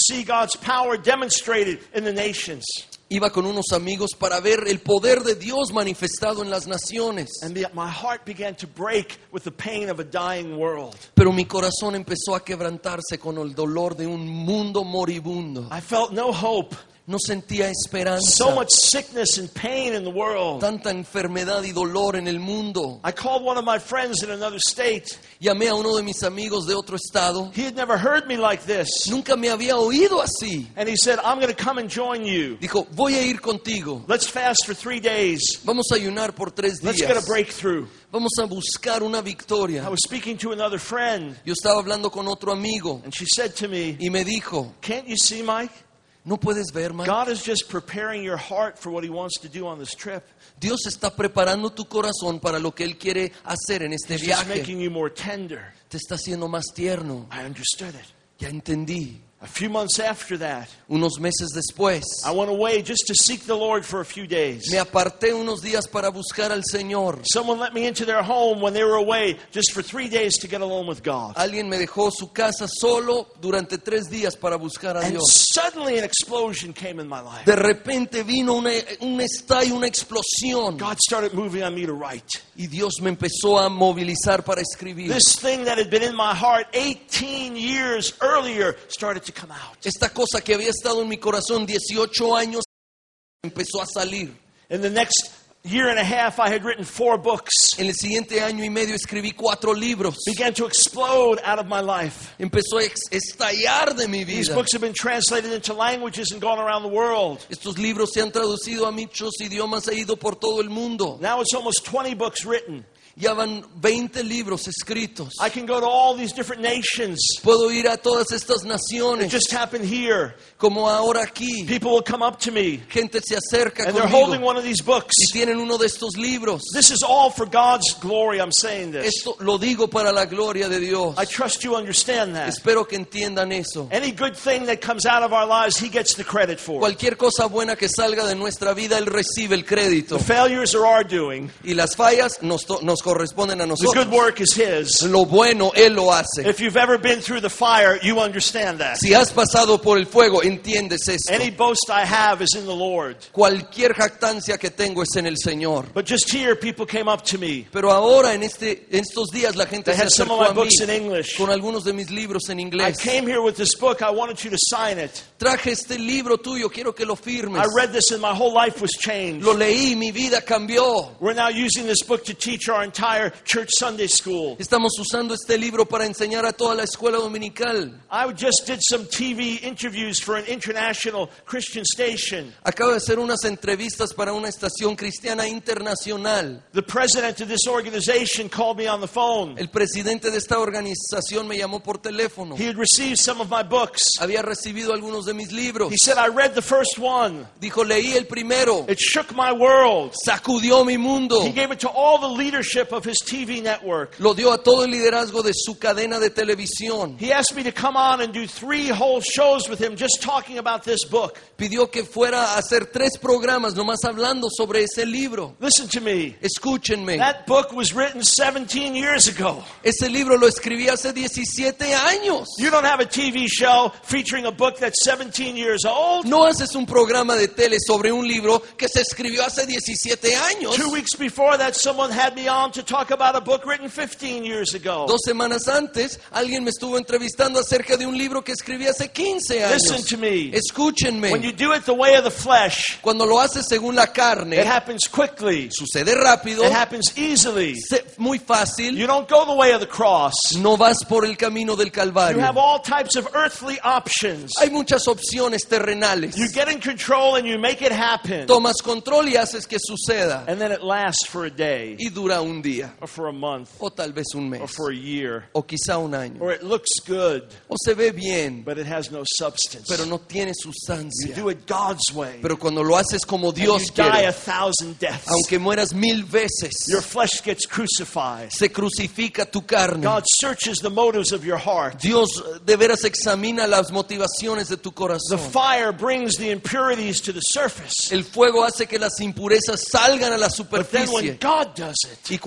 God's power demonstrated in the nations. Iba con unos amigos para ver el poder de Dios manifestado en las naciones. And the, my heart began to break with the pain of a dying world. Pero mi corazón empezó a quebrantarse con el dolor de un mundo moribundo. I felt no hope. No sentía esperanza. So much sickness and pain in the world. Tanta enfermedad y dolor en el mundo. I called one of my friends in another state. Llamé a uno de mis amigos de otro estado. He had never heard me like this. Nunca me había oído así. And he said, I'm going to come and join you. Dijo, voy a ir contigo. Let's fast for three days. Vamos a ayunar por tres Let's get a días. breakthrough. Vamos a buscar una I victoria. was speaking to another friend, Yo estaba hablando con otro amigo and she said to me, y me dijo, can't you see, Mike? ¿no puedes ver, Mike? God is just preparing your heart for what he wants to do on this trip. Dios está preparando tu corazón para lo que Él quiere hacer en este He's just viaje. making you more tender. Te está haciendo más tierno. I understood it. Ya entendí. A few months after that, Unos meses después, I went away just to seek the Lord for a few days. me aparté unos días para buscar al Señor. Someone let me into their home when they were away just for three days to get alone with God. Alguien me dejó su casa solo durante tres días para buscar a And Dios. suddenly an explosion came in my life. De repente vino una, un estallo, una explosión. God started moving on me to write. Y Dios me empezó a movilizar para escribir. This thing that had been in my heart eighteen years earlier started to come out. Esta cosa que había estado en mi corazón dieciocho años empezó a salir. In the next year and a half, I had written four books. En el siguiente año y medio escribí cuatro libros. Began to explode out of my life. Empezó a ex- estallar de mi These vida. books have been translated into languages and gone around the world. Estos libros se han traducido a muchos idiomas, he ido por todo el mundo. Now it's almost twenty books written. Ya van veinte libros escritos. I can go to all these different nations. Puedo ir a todas estas It naciones, just happened here. como ahora aquí. People will come up to me Gente se acerca and they're holding conmigo one of these books. y tienen uno de estos libros. This is all for God's glory. I'm saying this. Esto lo digo para la gloria de Dios. I trust you understand that. Espero que entiendan eso. Any good thing that comes out of our lives, He gets the credit for. Cualquier cosa buena que salga de nuestra vida, Él recibe el crédito. The failures are our doing. Y las fallas nos, to- nos corresponden a The good nosotros. work is His. Lo bueno, Él lo hace. If you've ever been through the fire, you understand that. Si has pasado por el fuego, entiendes esto. Any boast I have is in the Lord. Cualquier jactancia que tengo es en el Señor. But just here, people came up to me. Pero ahora, en, este, en estos días, la gente They se had some of acercó my a mí books in English. con algunos de mis libros en I inglés. came here with this book. I wanted you to sign it. Traje este libro tuyo, quiero que lo firmes. I read this and my whole life was changed. Lo leí, mi vida cambió. We're now using this book to teach our entire church Sunday school. Estamos usando este libro para enseñar a toda la escuela dominical. I just did some T V interviews for an international Christian station. Acabo de hacer unas entrevistas para una estación cristiana internacional. The president of this organization called me on the phone. El presidente de esta organización me llamó por teléfono. He had received some of my books. Había recibido algunos de mis libros. He said, I read the first one. Dijo, leí el primero. It shook my world. Sacudió mi mundo. He gave it to all the leadership of his T V network. Lo dio a todo el liderazgo de su cadena de televisión. He asked me to come on and do three whole shows with him just talking about this book. Pidió que fuera a hacer tres programas nomás hablando sobre ese libro. Listen to me. Escúchenme. That book was written seventeen years ago. Ese libro lo escribí hace diecisiete años. You don't have a T V show featuring a book that's seventeen years old. No haces un programa de tele sobre un libro que se escribió hace diecisiete años. Two weeks before that, someone had me on to talk about a book written fifteen years ago. Dos semanas antes, alguien me estuvo entrevistando acerca de un libro que escribí hace quince años. Listen to me. Escúchenme. When you do it the way of the flesh, Cuando lo haces según la it carne, happens quickly. sucede rápido, It happens easily. se- muy fácil. You don't go the way of the cross. No vas por el camino del You Calvario. have all types of earthly options. Hay muchas opciones terrenales. You get in control and you make it happen. Tomas control y haces que suceda. And then it lasts for a day, Y dura un día, or for a month, o tal vez un or mes, for a year. o quizá un año. Or it looks good, O se ve bien, but it has no substance. pero no tiene You sustancia. do it God's way. Pero cuando lo haces como And Dios you die quiere, a thousand deaths. aunque mueras mil veces, Your flesh gets crucified. se crucifica tu carne. God searches the motives of your heart. Dios de veras examina las motivaciones de tu The corazón. fire brings the impurities to the surface. El fuego hace que las impurezas salgan a la But then when superficie. God does it, Y cuando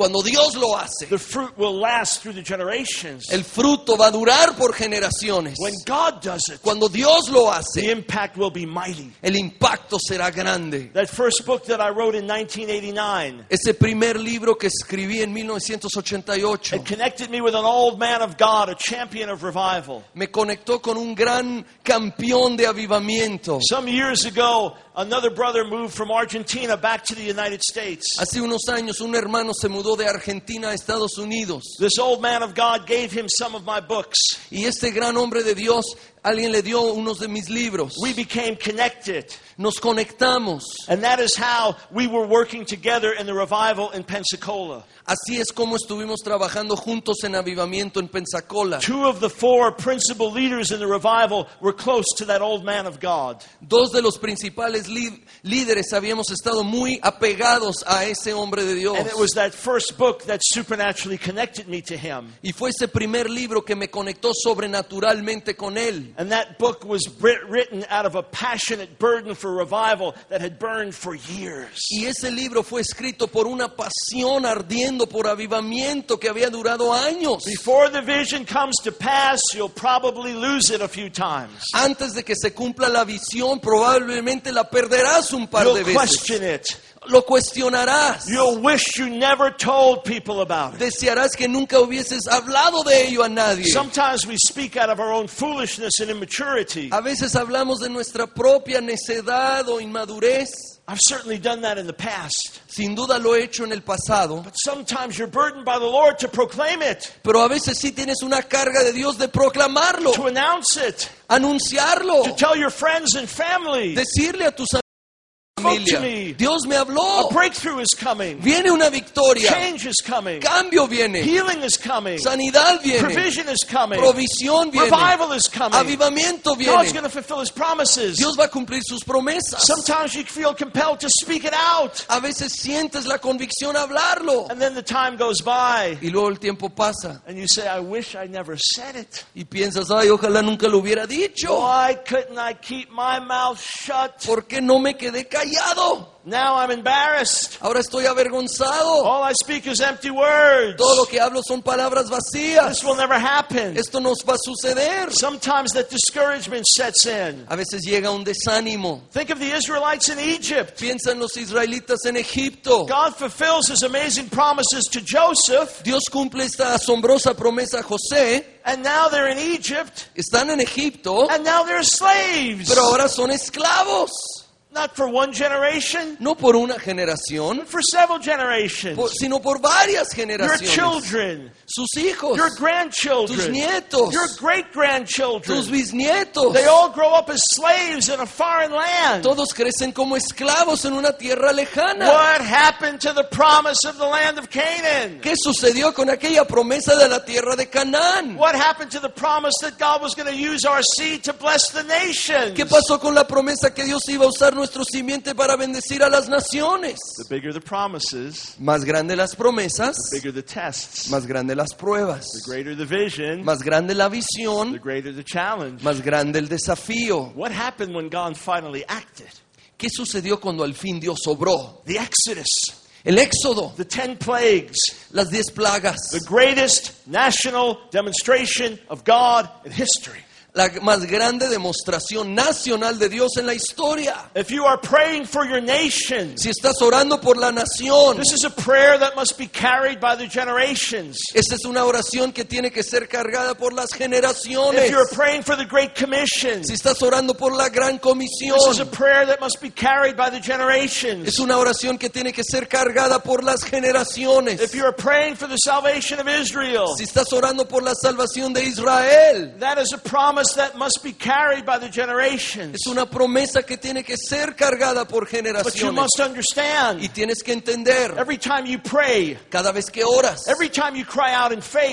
Cuando Dios lo hace, the fruit will last through the generations. el fruto va a durar por generaciones. When God does it, Cuando Dios lo the hace, impact will be mighty. el impacto será grande. That first book that I wrote in nineteen eighty-nine, Ese primer libro que escribí en mil novecientos ochenta y ocho it connected me with an old man of God, a champion of revival. me conectó con un gran campeón de avivamiento. Some years ago, another brother moved from Argentina back to the United States. Hace unos años un hermano se mudó de Argentina a Estados Unidos This old man of God gave him some of my books. y este gran hombre de Dios, alguien le dio unos de mis libros. We became connected. Nos conectamos. And that is how we were working together in the revival in Pensacola. Así es como estuvimos trabajando juntos en avivamiento en Pensacola. Two of the four principal leaders in the revival were close to that old man of God. Dos de los principales lí- líderes habíamos estado muy apegados a ese hombre de Dios. And it was that first book that supernaturally connected me to him. Y fue ese primer libro que me conectó sobrenaturalmente con él. And that book was writ- written out of a passionate burden for revival that had burned for years. Y ese libro fue escrito por una pasión ardiendo por avivamiento que había durado años. Before the vision comes to pass, you'll probably lose it a few times. Antes de que se cumpla la visión, probablemente la perderás un par de You'll veces. question it. Lo cuestionarás. You'll wish you never told people about it. Desearás que nunca hubieses hablado de ello a nadie. Sometimes we speak out of our own foolishness and immaturity. A veces hablamos de nuestra propia necedad o inmadurez. I've certainly done that in the past. Sin duda lo he hecho en el pasado. But sometimes you're burdened by the Lord to proclaim it, Pero a veces sí tienes una carga de Dios de proclamarlo, to announce it, anunciarlo, to tell your friends and family. decirle a tus amigos, Spoke to familia, me. Dios me A habló, breakthrough is coming. viene una victoria, Change is coming. cambio viene, Healing is coming. sanidad viene, Provision is coming. provisión viene, Revival is coming. avivamiento God's viene, going to fulfill His promises. Dios va a cumplir sus promesas. Sometimes you feel compelled to speak it out. A veces sientes la convicción a hablarlo And then the time goes by. y luego el tiempo pasa And you say, I wish I never said it. y piensas, ay, ojalá nunca lo hubiera dicho. Why couldn't I keep my mouth shut? ¿Por qué no me quedé callado? Now I'm embarrassed. Ahora estoy avergonzado. All I speak is empty words. Todo lo que hablo son palabras vacías. This will never happen. Esto nos va a suceder. Sometimes that discouragement sets in. A veces llega un desánimo. Think of the Israelites in Egypt. Piensa en los israelitas en Egipto. God fulfills His amazing promises to Joseph, Dios cumple esta asombrosa promesa a José. and now they're in Egypt, Están en Egipto, and now they're slaves. pero ahora son esclavos. Not for one generation, No por una generación, but for several generations. por- sino por varias Your generaciones. children, Sus hijos, your tus grandchildren, nietos, your great-grandchildren, tus bisnietos. they all grow up as slaves in a foreign land. Todos crecen como esclavos en una tierra lejana. What happened to the promise of the land of Canaan? ¿Qué sucedió con aquella promesa de la tierra de Canaán? What happened to the promise that God was going to use our seed to bless the nations? ¿Qué pasó con la promesa que Dios iba a usar nuestro simiente para bendecir a las naciones? The bigger the promises, Más grande las promesas, the bigger the tests. más grande las pruebas, The greater the vision, más grande la the visión, greater the challenge. más grande el desafío. What happened when God finally acted? ¿Qué sucedió cuando al fin Dios obró? The Exodus, El éxodo, the ten plagues, las diez plagas, the greatest national demonstration of God in history. la más grande demostración nacional de Dios en la historia. If you are praying for your nation, Si estás orando por la nación, this is a prayer that must be carried by the generations. esa es una oración que tiene que ser cargada por las If generaciones. you're praying for the Great Commission, Si estás orando por la gran comisión, this is a prayer that must be carried by the generations. es una oración que tiene que ser cargada por las generaciones. If you're praying for the salvation of Israel, Si estás orando por la salvación de Israel, that is a promise that must be carried by the generations. es una promesa que tiene que ser cargada por But you generaciones. must Y understand, tienes que entender, every time you pray, cada vez que oras, every time you cry out in faith,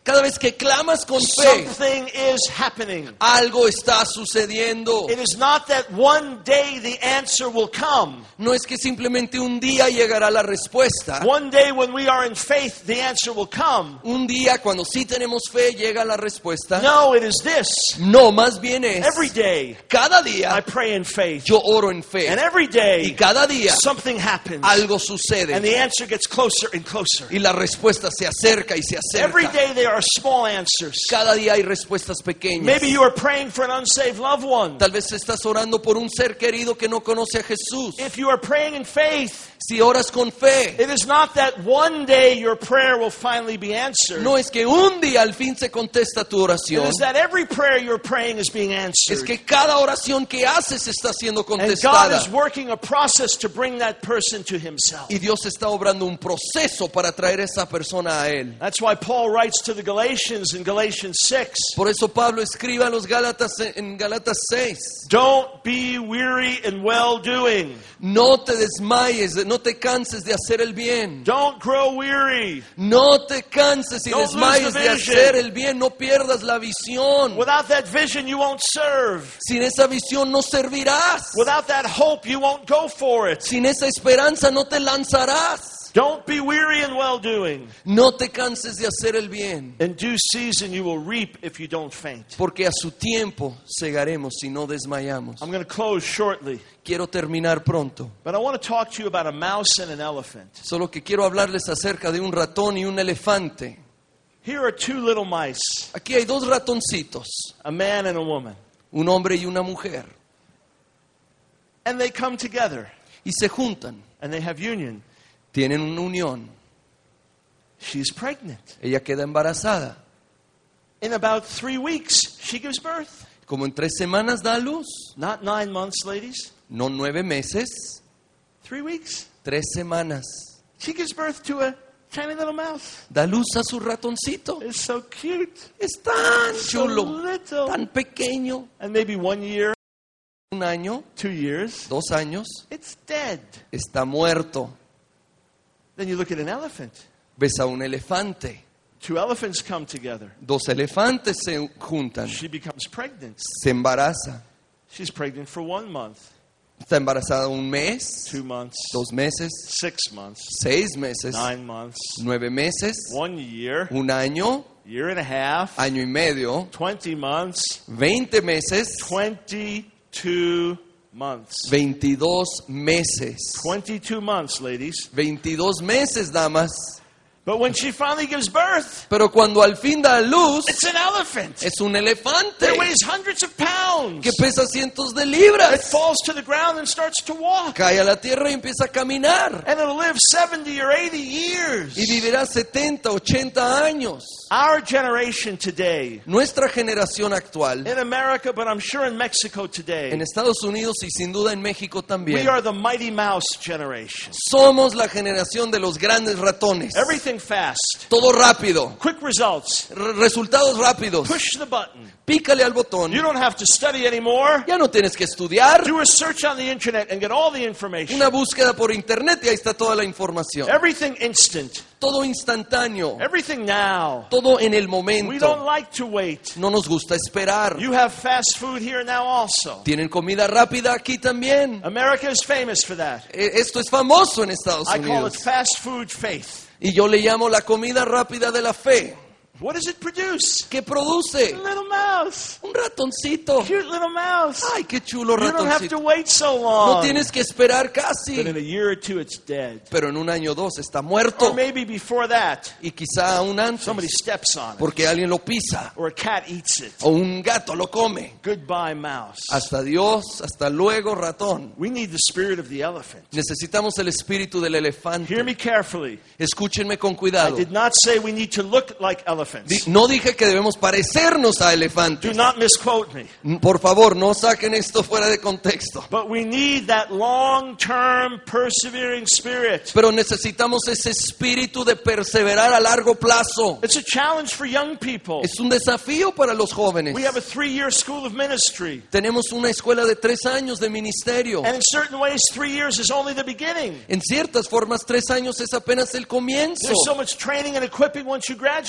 Cada vez que clamas con fe, something is happening. algo está sucediendo. It is not that one day the answer will come. No es que simplemente un día llegará la respuesta. One day when we are in faith, the answer will come. Un día cuando sí tenemos fe llega la respuesta. No, it is this. No, más bien es Every day cada I día pray in faith. yo oro en fe. And every Y day cada día something happens. algo And sucede. the answer gets closer and closer. Y la respuesta se acerca y se Every acerca. day there are small answers. Cada día hay respuestas pequeñas. Maybe you are praying for an unsaved loved one. Tal vez estás orando por un ser querido que no conoce a Jesús. If you are praying in faith, Si oras con fe, it is not that one day your prayer will finally be answered. no es que un día al fin se contesta tu It oración. is that every prayer you're praying is being Es answered. que cada oración que haces está siendo And God contestada. is working a process to bring that person to himself. Y Dios está obrando un proceso para traer a esa persona a Él. That's why Paul writes to the Galatians in Galatians six, Por eso Pablo escribe a los Gálatas en Gálatas seis. don't be weary in well-doing. No te desmayes, no te canses de hacer el bien. Don't grow weary. No te canses y Don't lose desmayes the de vision. hacer el bien. No pierdas la visión. Without that vision, you won't serve. Sin esa visión no servirás. Without that hope, you won't go for it. Sin esa esperanza no te lanzarás. Don't be weary in well-doing. No te canses de hacer el bien. In due season, you will reap if you don't faint. Porque a su tiempo segaremos si no desmayamos. I'm going to close shortly, Quiero terminar pronto. but I want to talk to you about a mouse and an elephant. Solo que quiero hablarles acerca de un ratón y un elefante. Here are two little mice, Aquí hay dos ratoncitos, a man and a woman, un hombre y una mujer. and they come together Y se juntan, and they have union. tienen una unión. She's pregnant. Ella queda embarazada. In about three weeks, she gives birth. Como en tres semanas da a luz. Not nine months, ladies. No nueve meses, Three weeks. tres semanas. She gives birth to a tiny little mouse. Da luz a su ratoncito. It's so cute. Es tan So chulo, little. tan pequeño. And maybe one year, Un año, two years, dos años, it's dead. está muerto. Then you look at an elephant. Ves a un elefante. Two elephants come together. Dos elefantes se juntan. She becomes pregnant. Se embaraza. She's pregnant for one month, Está embarazada un mes, two months, dos meses, six months, seis meses, nine months, nueve meses, one year, un año, year and a half, año y medio, twenty months, veinte meses, twenty-two months. veintidós meses. twenty-two months, ladies. veintidós meses, damas. But when she finally gives birth, Pero cuando al fin da a luz, it's an elephant. es un elefante It weighs hundreds of pounds. que pesa cientos de It libras. falls to the ground and starts to walk. Cae a la tierra y empieza a caminar. And it'll live seventy or eighty years. Y vivirá setenta, ochenta años. Our generation today, Nuestra generación actual, in America, but I'm sure in Mexico today, en Estados Unidos y sin duda en México we también, are the Mighty Mouse generation. somos la generación de los grandes ratones. Everything fast, Todo rápido, quick results, r- resultados rápidos. push the button. Pícale al botón. You don't have to study anymore. Ya no tienes que estudiar. Do a search on the internet and get all the information. Una búsqueda por internet y ahí está toda la información. Everything instant, Todo instantáneo. everything now. Todo en el We don't momento. like to wait. No nos gusta esperar. You have fast food here now also. Tienen comida rápida aquí también. America is famous for that. E- Esto es famoso en Estados I call it Unidos. fast food faith. Y yo le llamo la comida rápida de la fe. What does it produce? ¿Qué produce? A little mouse. Un ratoncito. Cute little mouse. Ay, qué chulo You don't have to ratoncito. wait so No long. tienes que esperar But casi. in a year or two, it's dead. Pero en un año o dos está Or muerto. maybe before that, Y quizá aún somebody antes. steps on it. Porque alguien lo pisa. Or a cat eats it. O un gato lo come. Goodbye, mouse. Hasta Dios, hasta luego ratón. We need the spirit of the elephant. Necesitamos el espíritu del Hear elefante. me carefully. Escúchenme con I cuidado. did not say we need to look like elephants. Di- No dije que debemos parecernos a Do elefantes. not misquote me. Por favor, no saquen esto fuera de contexto. But we need that long-term, persevering spirit. Pero necesitamos ese espíritu de perseverar a largo plazo. It's a challenge for young people. Es un desafío para los jóvenes. We have a three-year school of ministry. Tenemos una escuela de tres años de ministerio. And in certain ways, three years is only the beginning. En ciertas formas, tres años es apenas el comienzo. There's so much training and equipping once you graduate.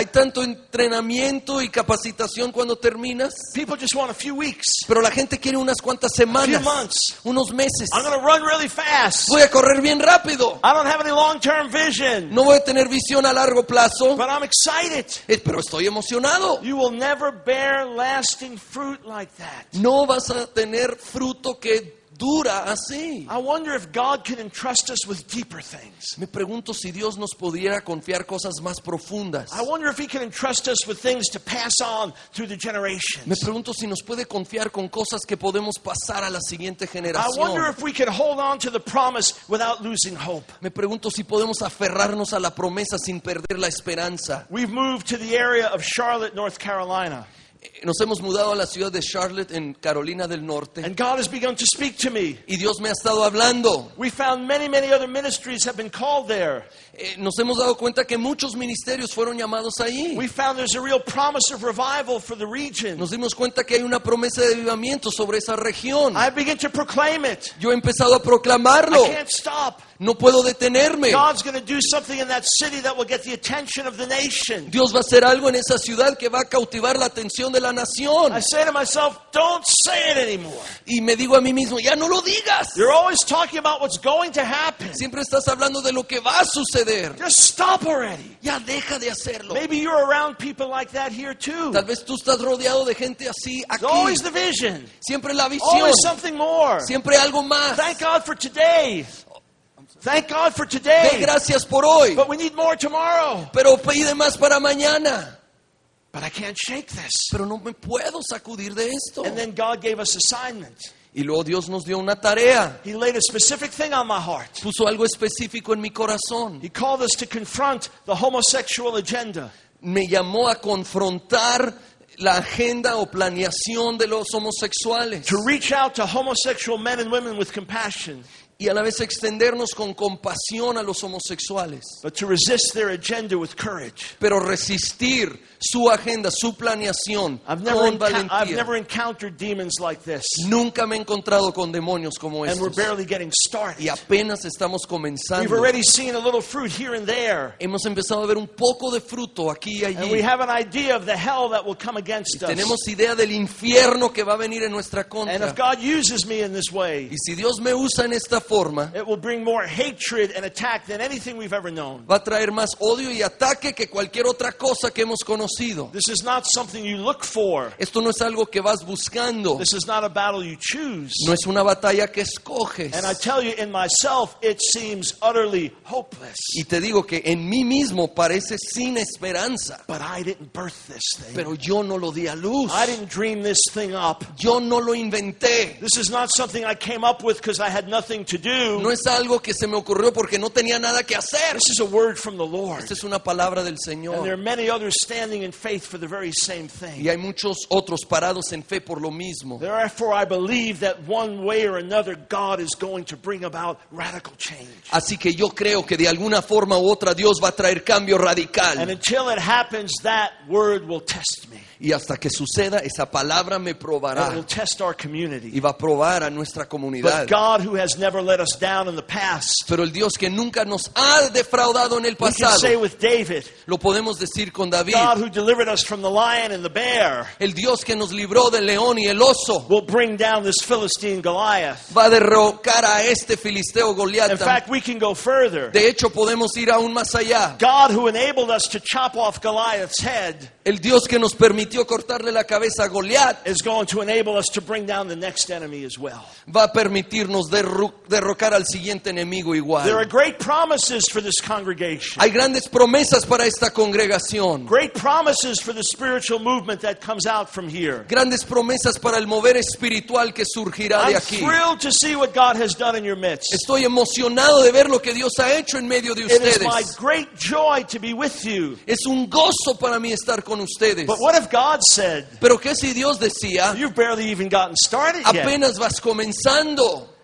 Hay tanto entrenamiento y capacitación cuando terminas, People just want a few weeks, pero la gente quiere unas cuantas a few semanas, months. unos meses. I'm going to run really fast. Voy a correr bien rápido. I don't have any long-term vision, No voy a tener visión a largo plazo, but I'm excited. eh, pero estoy emocionado. You will never bear lasting fruit like that. No vas a tener fruto que dura así. I wonder if God can entrust us with deeper things. Me pregunto si Dios nos pudiera confiar cosas más profundas. I wonder if He can entrust us with things to pass on through the Me generations. pregunto si nos puede confiar con cosas que podemos pasar a la siguiente I wonder generación. if we can hold on to the promise without losing hope. Me pregunto si podemos aferrarnos a la promesa sin perder la esperanza. We've moved to the area of Charlotte, North Carolina, Nos hemos mudado a la ciudad de Charlotte en Carolina del Norte and God has begun to speak to me. y Dios me ha estado hablando. We found many, many other ministries have been called there. Eh, nos hemos dado cuenta que muchos ministerios fueron llamados ahí. We found there's a real promise of revival for the region. Nos dimos cuenta que hay una promesa de avivamiento sobre esa región. I begin to proclaim it. Yo he empezado a I proclamarlo. can't stop. No puedo detenerme. God's going to do something in that city that will get the attention of the nation. Dios va a hacer algo en esa ciudad que va a cautivar la atención de la nación. I say to myself, don't say it anymore. Y me digo a mí mismo, ya no lo digas. You're always talking about what's going to happen. Siempre estás hablando de lo que va a suceder. Just stop already. Ya deja de hacerlo. Maybe you're around people like that here too. Tal vez tú estás rodeado de gente así There's always aquí. the vision. Siempre la visión. Always something more. Siempre algo más. Thank God for today. Thank God for De today. gracias por hoy. But we need more tomorrow. Pero pide más para mañana. But I can't shake this. Pero no me puedo sacudir de esto. And then God gave us assignment. Y luego Dios nos dio una tarea. He laid a specific thing on my heart. Puso algo específico en mi corazón. He called us to confront the homosexual agenda. Me llamó a confrontar la agenda o planeación de los homosexuales. To reach out to homosexual men and women with compassion. Y a la vez extendernos con compasión a los homosexuales. But to resist their agenda with courage. Pero resistir su agenda, su planeación I've never, con enca- I've valentía. never encountered demons like this. Nunca me he encontrado con demonios como And we're estos. barely getting started. Y apenas estamos We've comenzando. already seen a little fruit here and there. Hemos empezado a ver un poco de fruto aquí y And we allí. have an idea of the hell that will come against us. Tenemos idea del infierno que va a venir en nuestra And if contra. God uses me in this way, Y si Dios me usa en esta forma, it will bring more hatred and attack than anything we've ever known. va a traer más odio y ataque que cualquier otra cosa que hemos conocido. This is not something you look for. Esto no es algo que vas buscando. This is not a battle you choose. No es una batalla que escoges. And I tell you, in myself, it seems utterly hopeless. Y te digo que en mí mismo parece sin esperanza. But I didn't birth this thing. Pero yo no lo di a luz. I didn't dream this thing up. Yo no lo inventé. This is not something I came up with because I had nothing to do. No es algo que se me ocurrió porque no tenía nada que hacer. This is a word from the Lord. Esta es una palabra del And there are Señor. many others standing in faith for the very same thing. Y hay muchos otros parados en fe por lo mismo. Therefore, I believe that one way or another, God is going to bring about radical change. Así que yo creo que de alguna forma u otra Dios va a traer cambio And radical. until it happens, that word will test me. Y hasta que suceda, esa palabra me It will probará test our community. y va a probar a nuestra comunidad. But God, who has never let us down in the past, Pero el Dios que nunca nos ha defraudado en el we can say pasado, with David, lo podemos decir con David, God who delivered us from the lion and the bear, el Dios que nos libró del león y el oso, will bring down this Philistine Goliath. va a derrocar a este filisteo In Goliat. fact, we can go further. De hecho, podemos ir aún más allá. God who enabled us to chop off Goliath's head El Dios que nos permitió cortarle la cabeza a Goliat is going to enable us to bring down the next enemy as well. va a permitirnos derru- derrocar al siguiente enemigo There are igual. great promises for this congregation. Hay grandes promesas para esta congregación. Great promises for the spiritual movement that comes out from here. Grandes promesas para el mover espiritual que surgirá de I'm aquí. thrilled to see what God has done in your midst. Estoy emocionado de ver lo que Dios ha hecho en medio de It is my ustedes. great joy to be with you. Es un gozo para mí estar con ustedes. But what if God said, Pero ¿qué si Dios decía, you've barely even gotten started yet? apenas vas comenzando?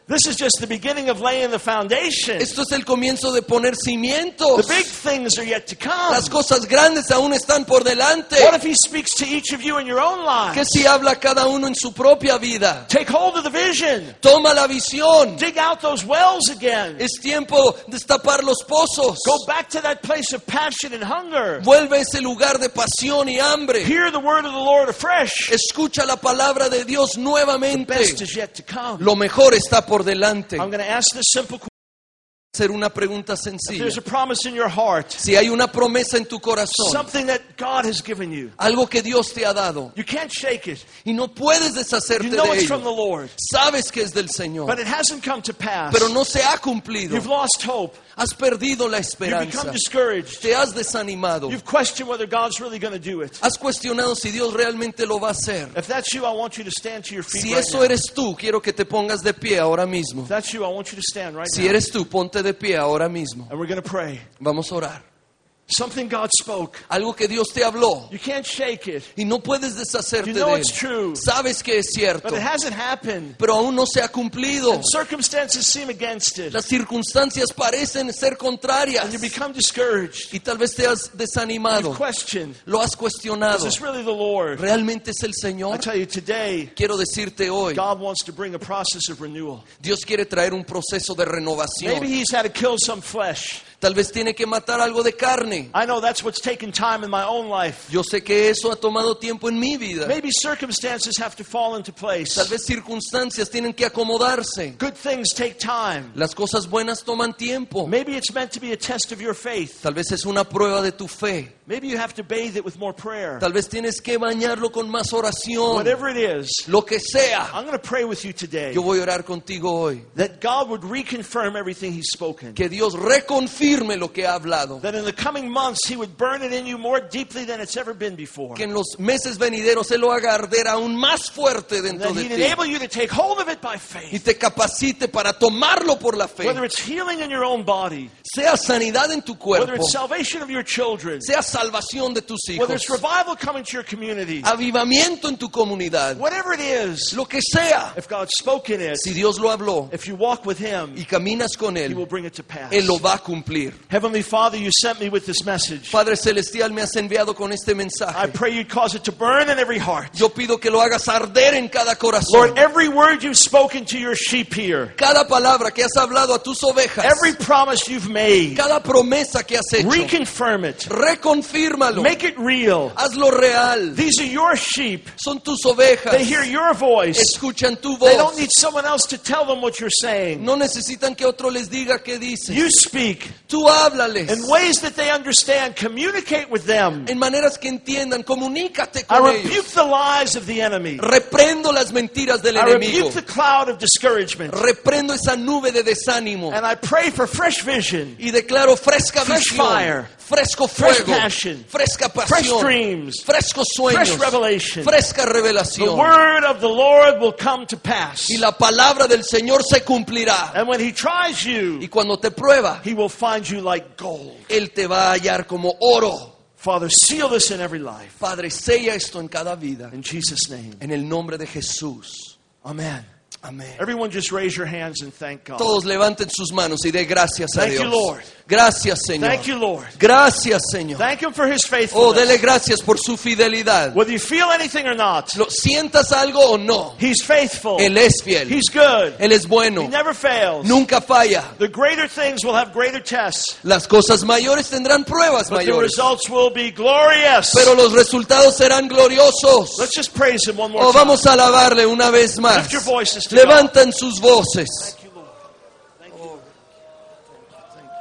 This is just the beginning of laying the foundation. Esto es el comienzo de poner cimientos. The big things are yet to come. Las cosas grandes aún están por delante. What if he speaks to each of you in your own ¿Qué lives? si habla cada uno en su propia vida? Take hold of the vision. Toma la visión. Dig out those wells again. Es tiempo de destapar los pozos. Go back to that place of passion and hunger. Vuelve a ese lugar de pasión y hambre. Hear the word of the Lord afresh. Escucha la palabra de Dios The nuevamente. best is yet to come. Lo mejor está por delante. I'm going to ask this simple question. Hacer una pregunta If sencilla. there's a promise in your heart, Si hay una promesa en tu corazón, something that God has given you, algo que Dios te ha dado, you can't shake it. y no puedes You deshacerte know de it's from the ello, Lord, sabes que es del Señor, but it hasn't come to pass. pero no se ha cumplido. You've lost hope. Has perdido la You've esperanza. become discouraged. Te has desanimado. You've questioned whether God's really going to do it. Has cuestionado si Dios realmente lo va a hacer. If that's you, I want you to stand to your feet Si right eso now. eres tú, quiero que te pongas de pie ahora mismo. If that's you, I want you to stand right Si now. eres tú, ponte de pie ahora mismo. And we're going to pray. Vamos a orar. Something God spoke. Algo que Dios te habló You can't shake it. y no puedes deshacerte You know de it's él. true. Sabes que es cierto, But it hasn't happened. pero aún no se ha cumplido. And circumstances seem against it. Las circunstancias parecen ser contrarias And you become discouraged. y tal vez te has desanimado. You've questioned. Lo has Is cuestionado. this really the Lord? ¿Realmente es el I Señor? tell you today, Quiero decirte hoy, God wants to bring a process of renewal. Dios quiere traer un proceso de Maybe renovación. He's had to kill some flesh. Tal vez tiene que matar algo de carne. I know that's what's taken time in my own life. Yo sé que eso ha tomado tiempo en mi vida. Maybe circumstances have to fall into place. Tal vez circunstancias tienen que acomodarse. Good things take time. Las cosas buenas toman tiempo. Maybe it's meant to be a test of your faith. Tal vez es una prueba de tu fe. Maybe you have to bathe it with more prayer. Tal vez tienes que bañarlo con más oración. Whatever it is, Lo que sea. I'm going to pray with you today Yo voy a orar contigo hoy. that God would reconfirm everything He's spoken. Que Dios reconfirme lo que ha hablado. That in the coming months He would burn it in you more deeply than it's ever been before. Que en los meses venideros Él lo haga arder aún más fuerte And dentro that de He'd ti. enable you to take hold of it by Y faith. te capacite para tomarlo por la fe. Whether it's healing in your own body, Sea sanidad en tu whether cuerpo. it's salvation of your children, Sea salvación de tus whether hijos. it's revival coming to your community, Avivamiento en tu comunidad. whatever it is, Lo que sea. if God spoke in it, Si Dios lo habló if you walk with Him, y caminas con He will Él, bring it to pass. Él lo va a cumplir. Heavenly Father, you sent me with this message. Padre Celestial, me has enviado con este I mensaje. pray you'd cause it to burn in every heart. Yo pido que lo hagas arder en cada corazón. Lord, every word you've spoken to your sheep here, Cada palabra que has hablado a tus ovejas. every promise you've made, Cada promesa que has hecho. reconfirm it. Reconfírmalo. Make it real. Hazlo real. These are your sheep. Son tus ovejas. They hear your voice. Escuchan tu They don't voz. need someone else to tell them what you're saying. No necesitan que otro les diga qué dices. You speak Tú háblales. in ways that they understand. Communicate with them. En maneras que entiendan. Comunícate I con rebuke ellos. the lies of the enemy. Reprendo las mentiras del I enemigo. rebuke the cloud of discouragement. Reprendo esa nube de desánimo. And I pray for fresh vision, Y declaro fresca Fresh visión. fire. Fresco fresh fuego. passion, Fresca fresh pasión. dreams, Frescos fresh sueños. revelation. Fresca The revelación. word of the Lord will come to pass. Y la palabra del Señor se cumplirá. And when He tries you, Y cuando te prueba, He will find you like gold. Él te va a hallar como oro. Father, seal this in every life. Padre, sella esto en cada vida. In Jesus' name. En el nombre de Jesús. Amen. Amén. Everyone just raise your hands and thank God. Todos levanten sus manos y dé gracias a Thank you, Dios. Lord. Gracias, Señor. Thank you, Lord. Gracias, Señor. Thank Him for His Oh, faithfulness. dele gracias por su fidelidad. Whether you feel anything or not, Lo sientas algo o no, He's faithful. Él es fiel. He's good. Él es bueno. He never fails. Nunca falla. The greater things will have greater tests, Las cosas mayores tendrán pruebas but the mayores. results will be glorious. Pero los resultados serán gloriosos. Let's just praise Him one more Oh, time. vamos a alabarle una vez más. Lift your voices to God. Levantan sus voces. Thank you, Lord. Thank you. Lord. Thank you.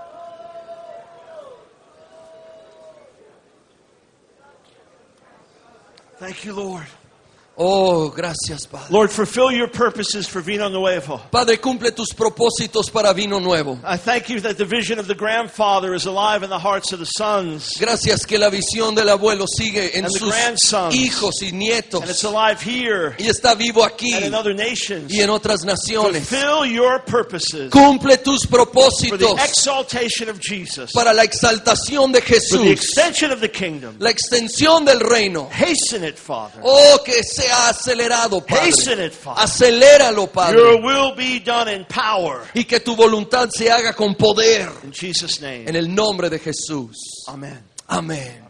Thank you, Lord. Oh, gracias, Padre. Lord, fulfill your purposes for Vino Nuevo. Padre, cumple tus propósitos para vino nuevo. I thank you that the vision of the grandfather is alive in the hearts of the sons. Gracias que la visión del abuelo sigue en And the sus grandsons. hijos y And it's nietos. alive here Y está vivo aquí and in other nations. y en otras naciones. Fulfill your purposes Cumple tus for the propósitos exaltation of Jesus, para la exaltación de for the Jesús, extension of the kingdom. la extensión del reino. Hasten it, Father. Oh, que sea sea acelerado, Padre. Hasten it, Father. Aceléralo, Padre. Your will be done in power. Y que tu voluntad se haga con poder. In Jesus' name. En el nombre de Jesús. Amen. Amén.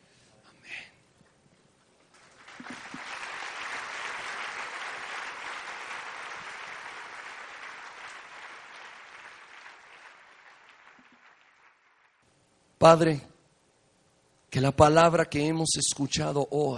Padre, que la palabra que hemos escuchado hoy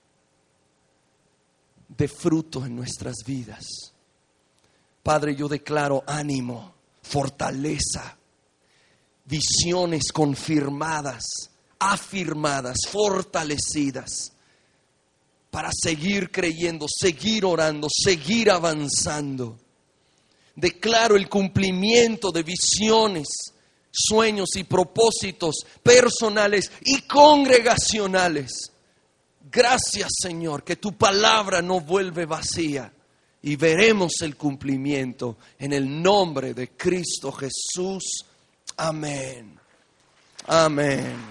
dé fruto en nuestras vidas. Padre, yo declaro ánimo, fortaleza, visiones confirmadas, afirmadas, fortalecidas, para seguir creyendo, seguir orando, seguir avanzando. Declaro el cumplimiento de visiones, sueños y propósitos personales y congregacionales. Gracias, Señor, que tu palabra no vuelve vacía y veremos el cumplimiento en el nombre de Cristo Jesús. Amén. Amén.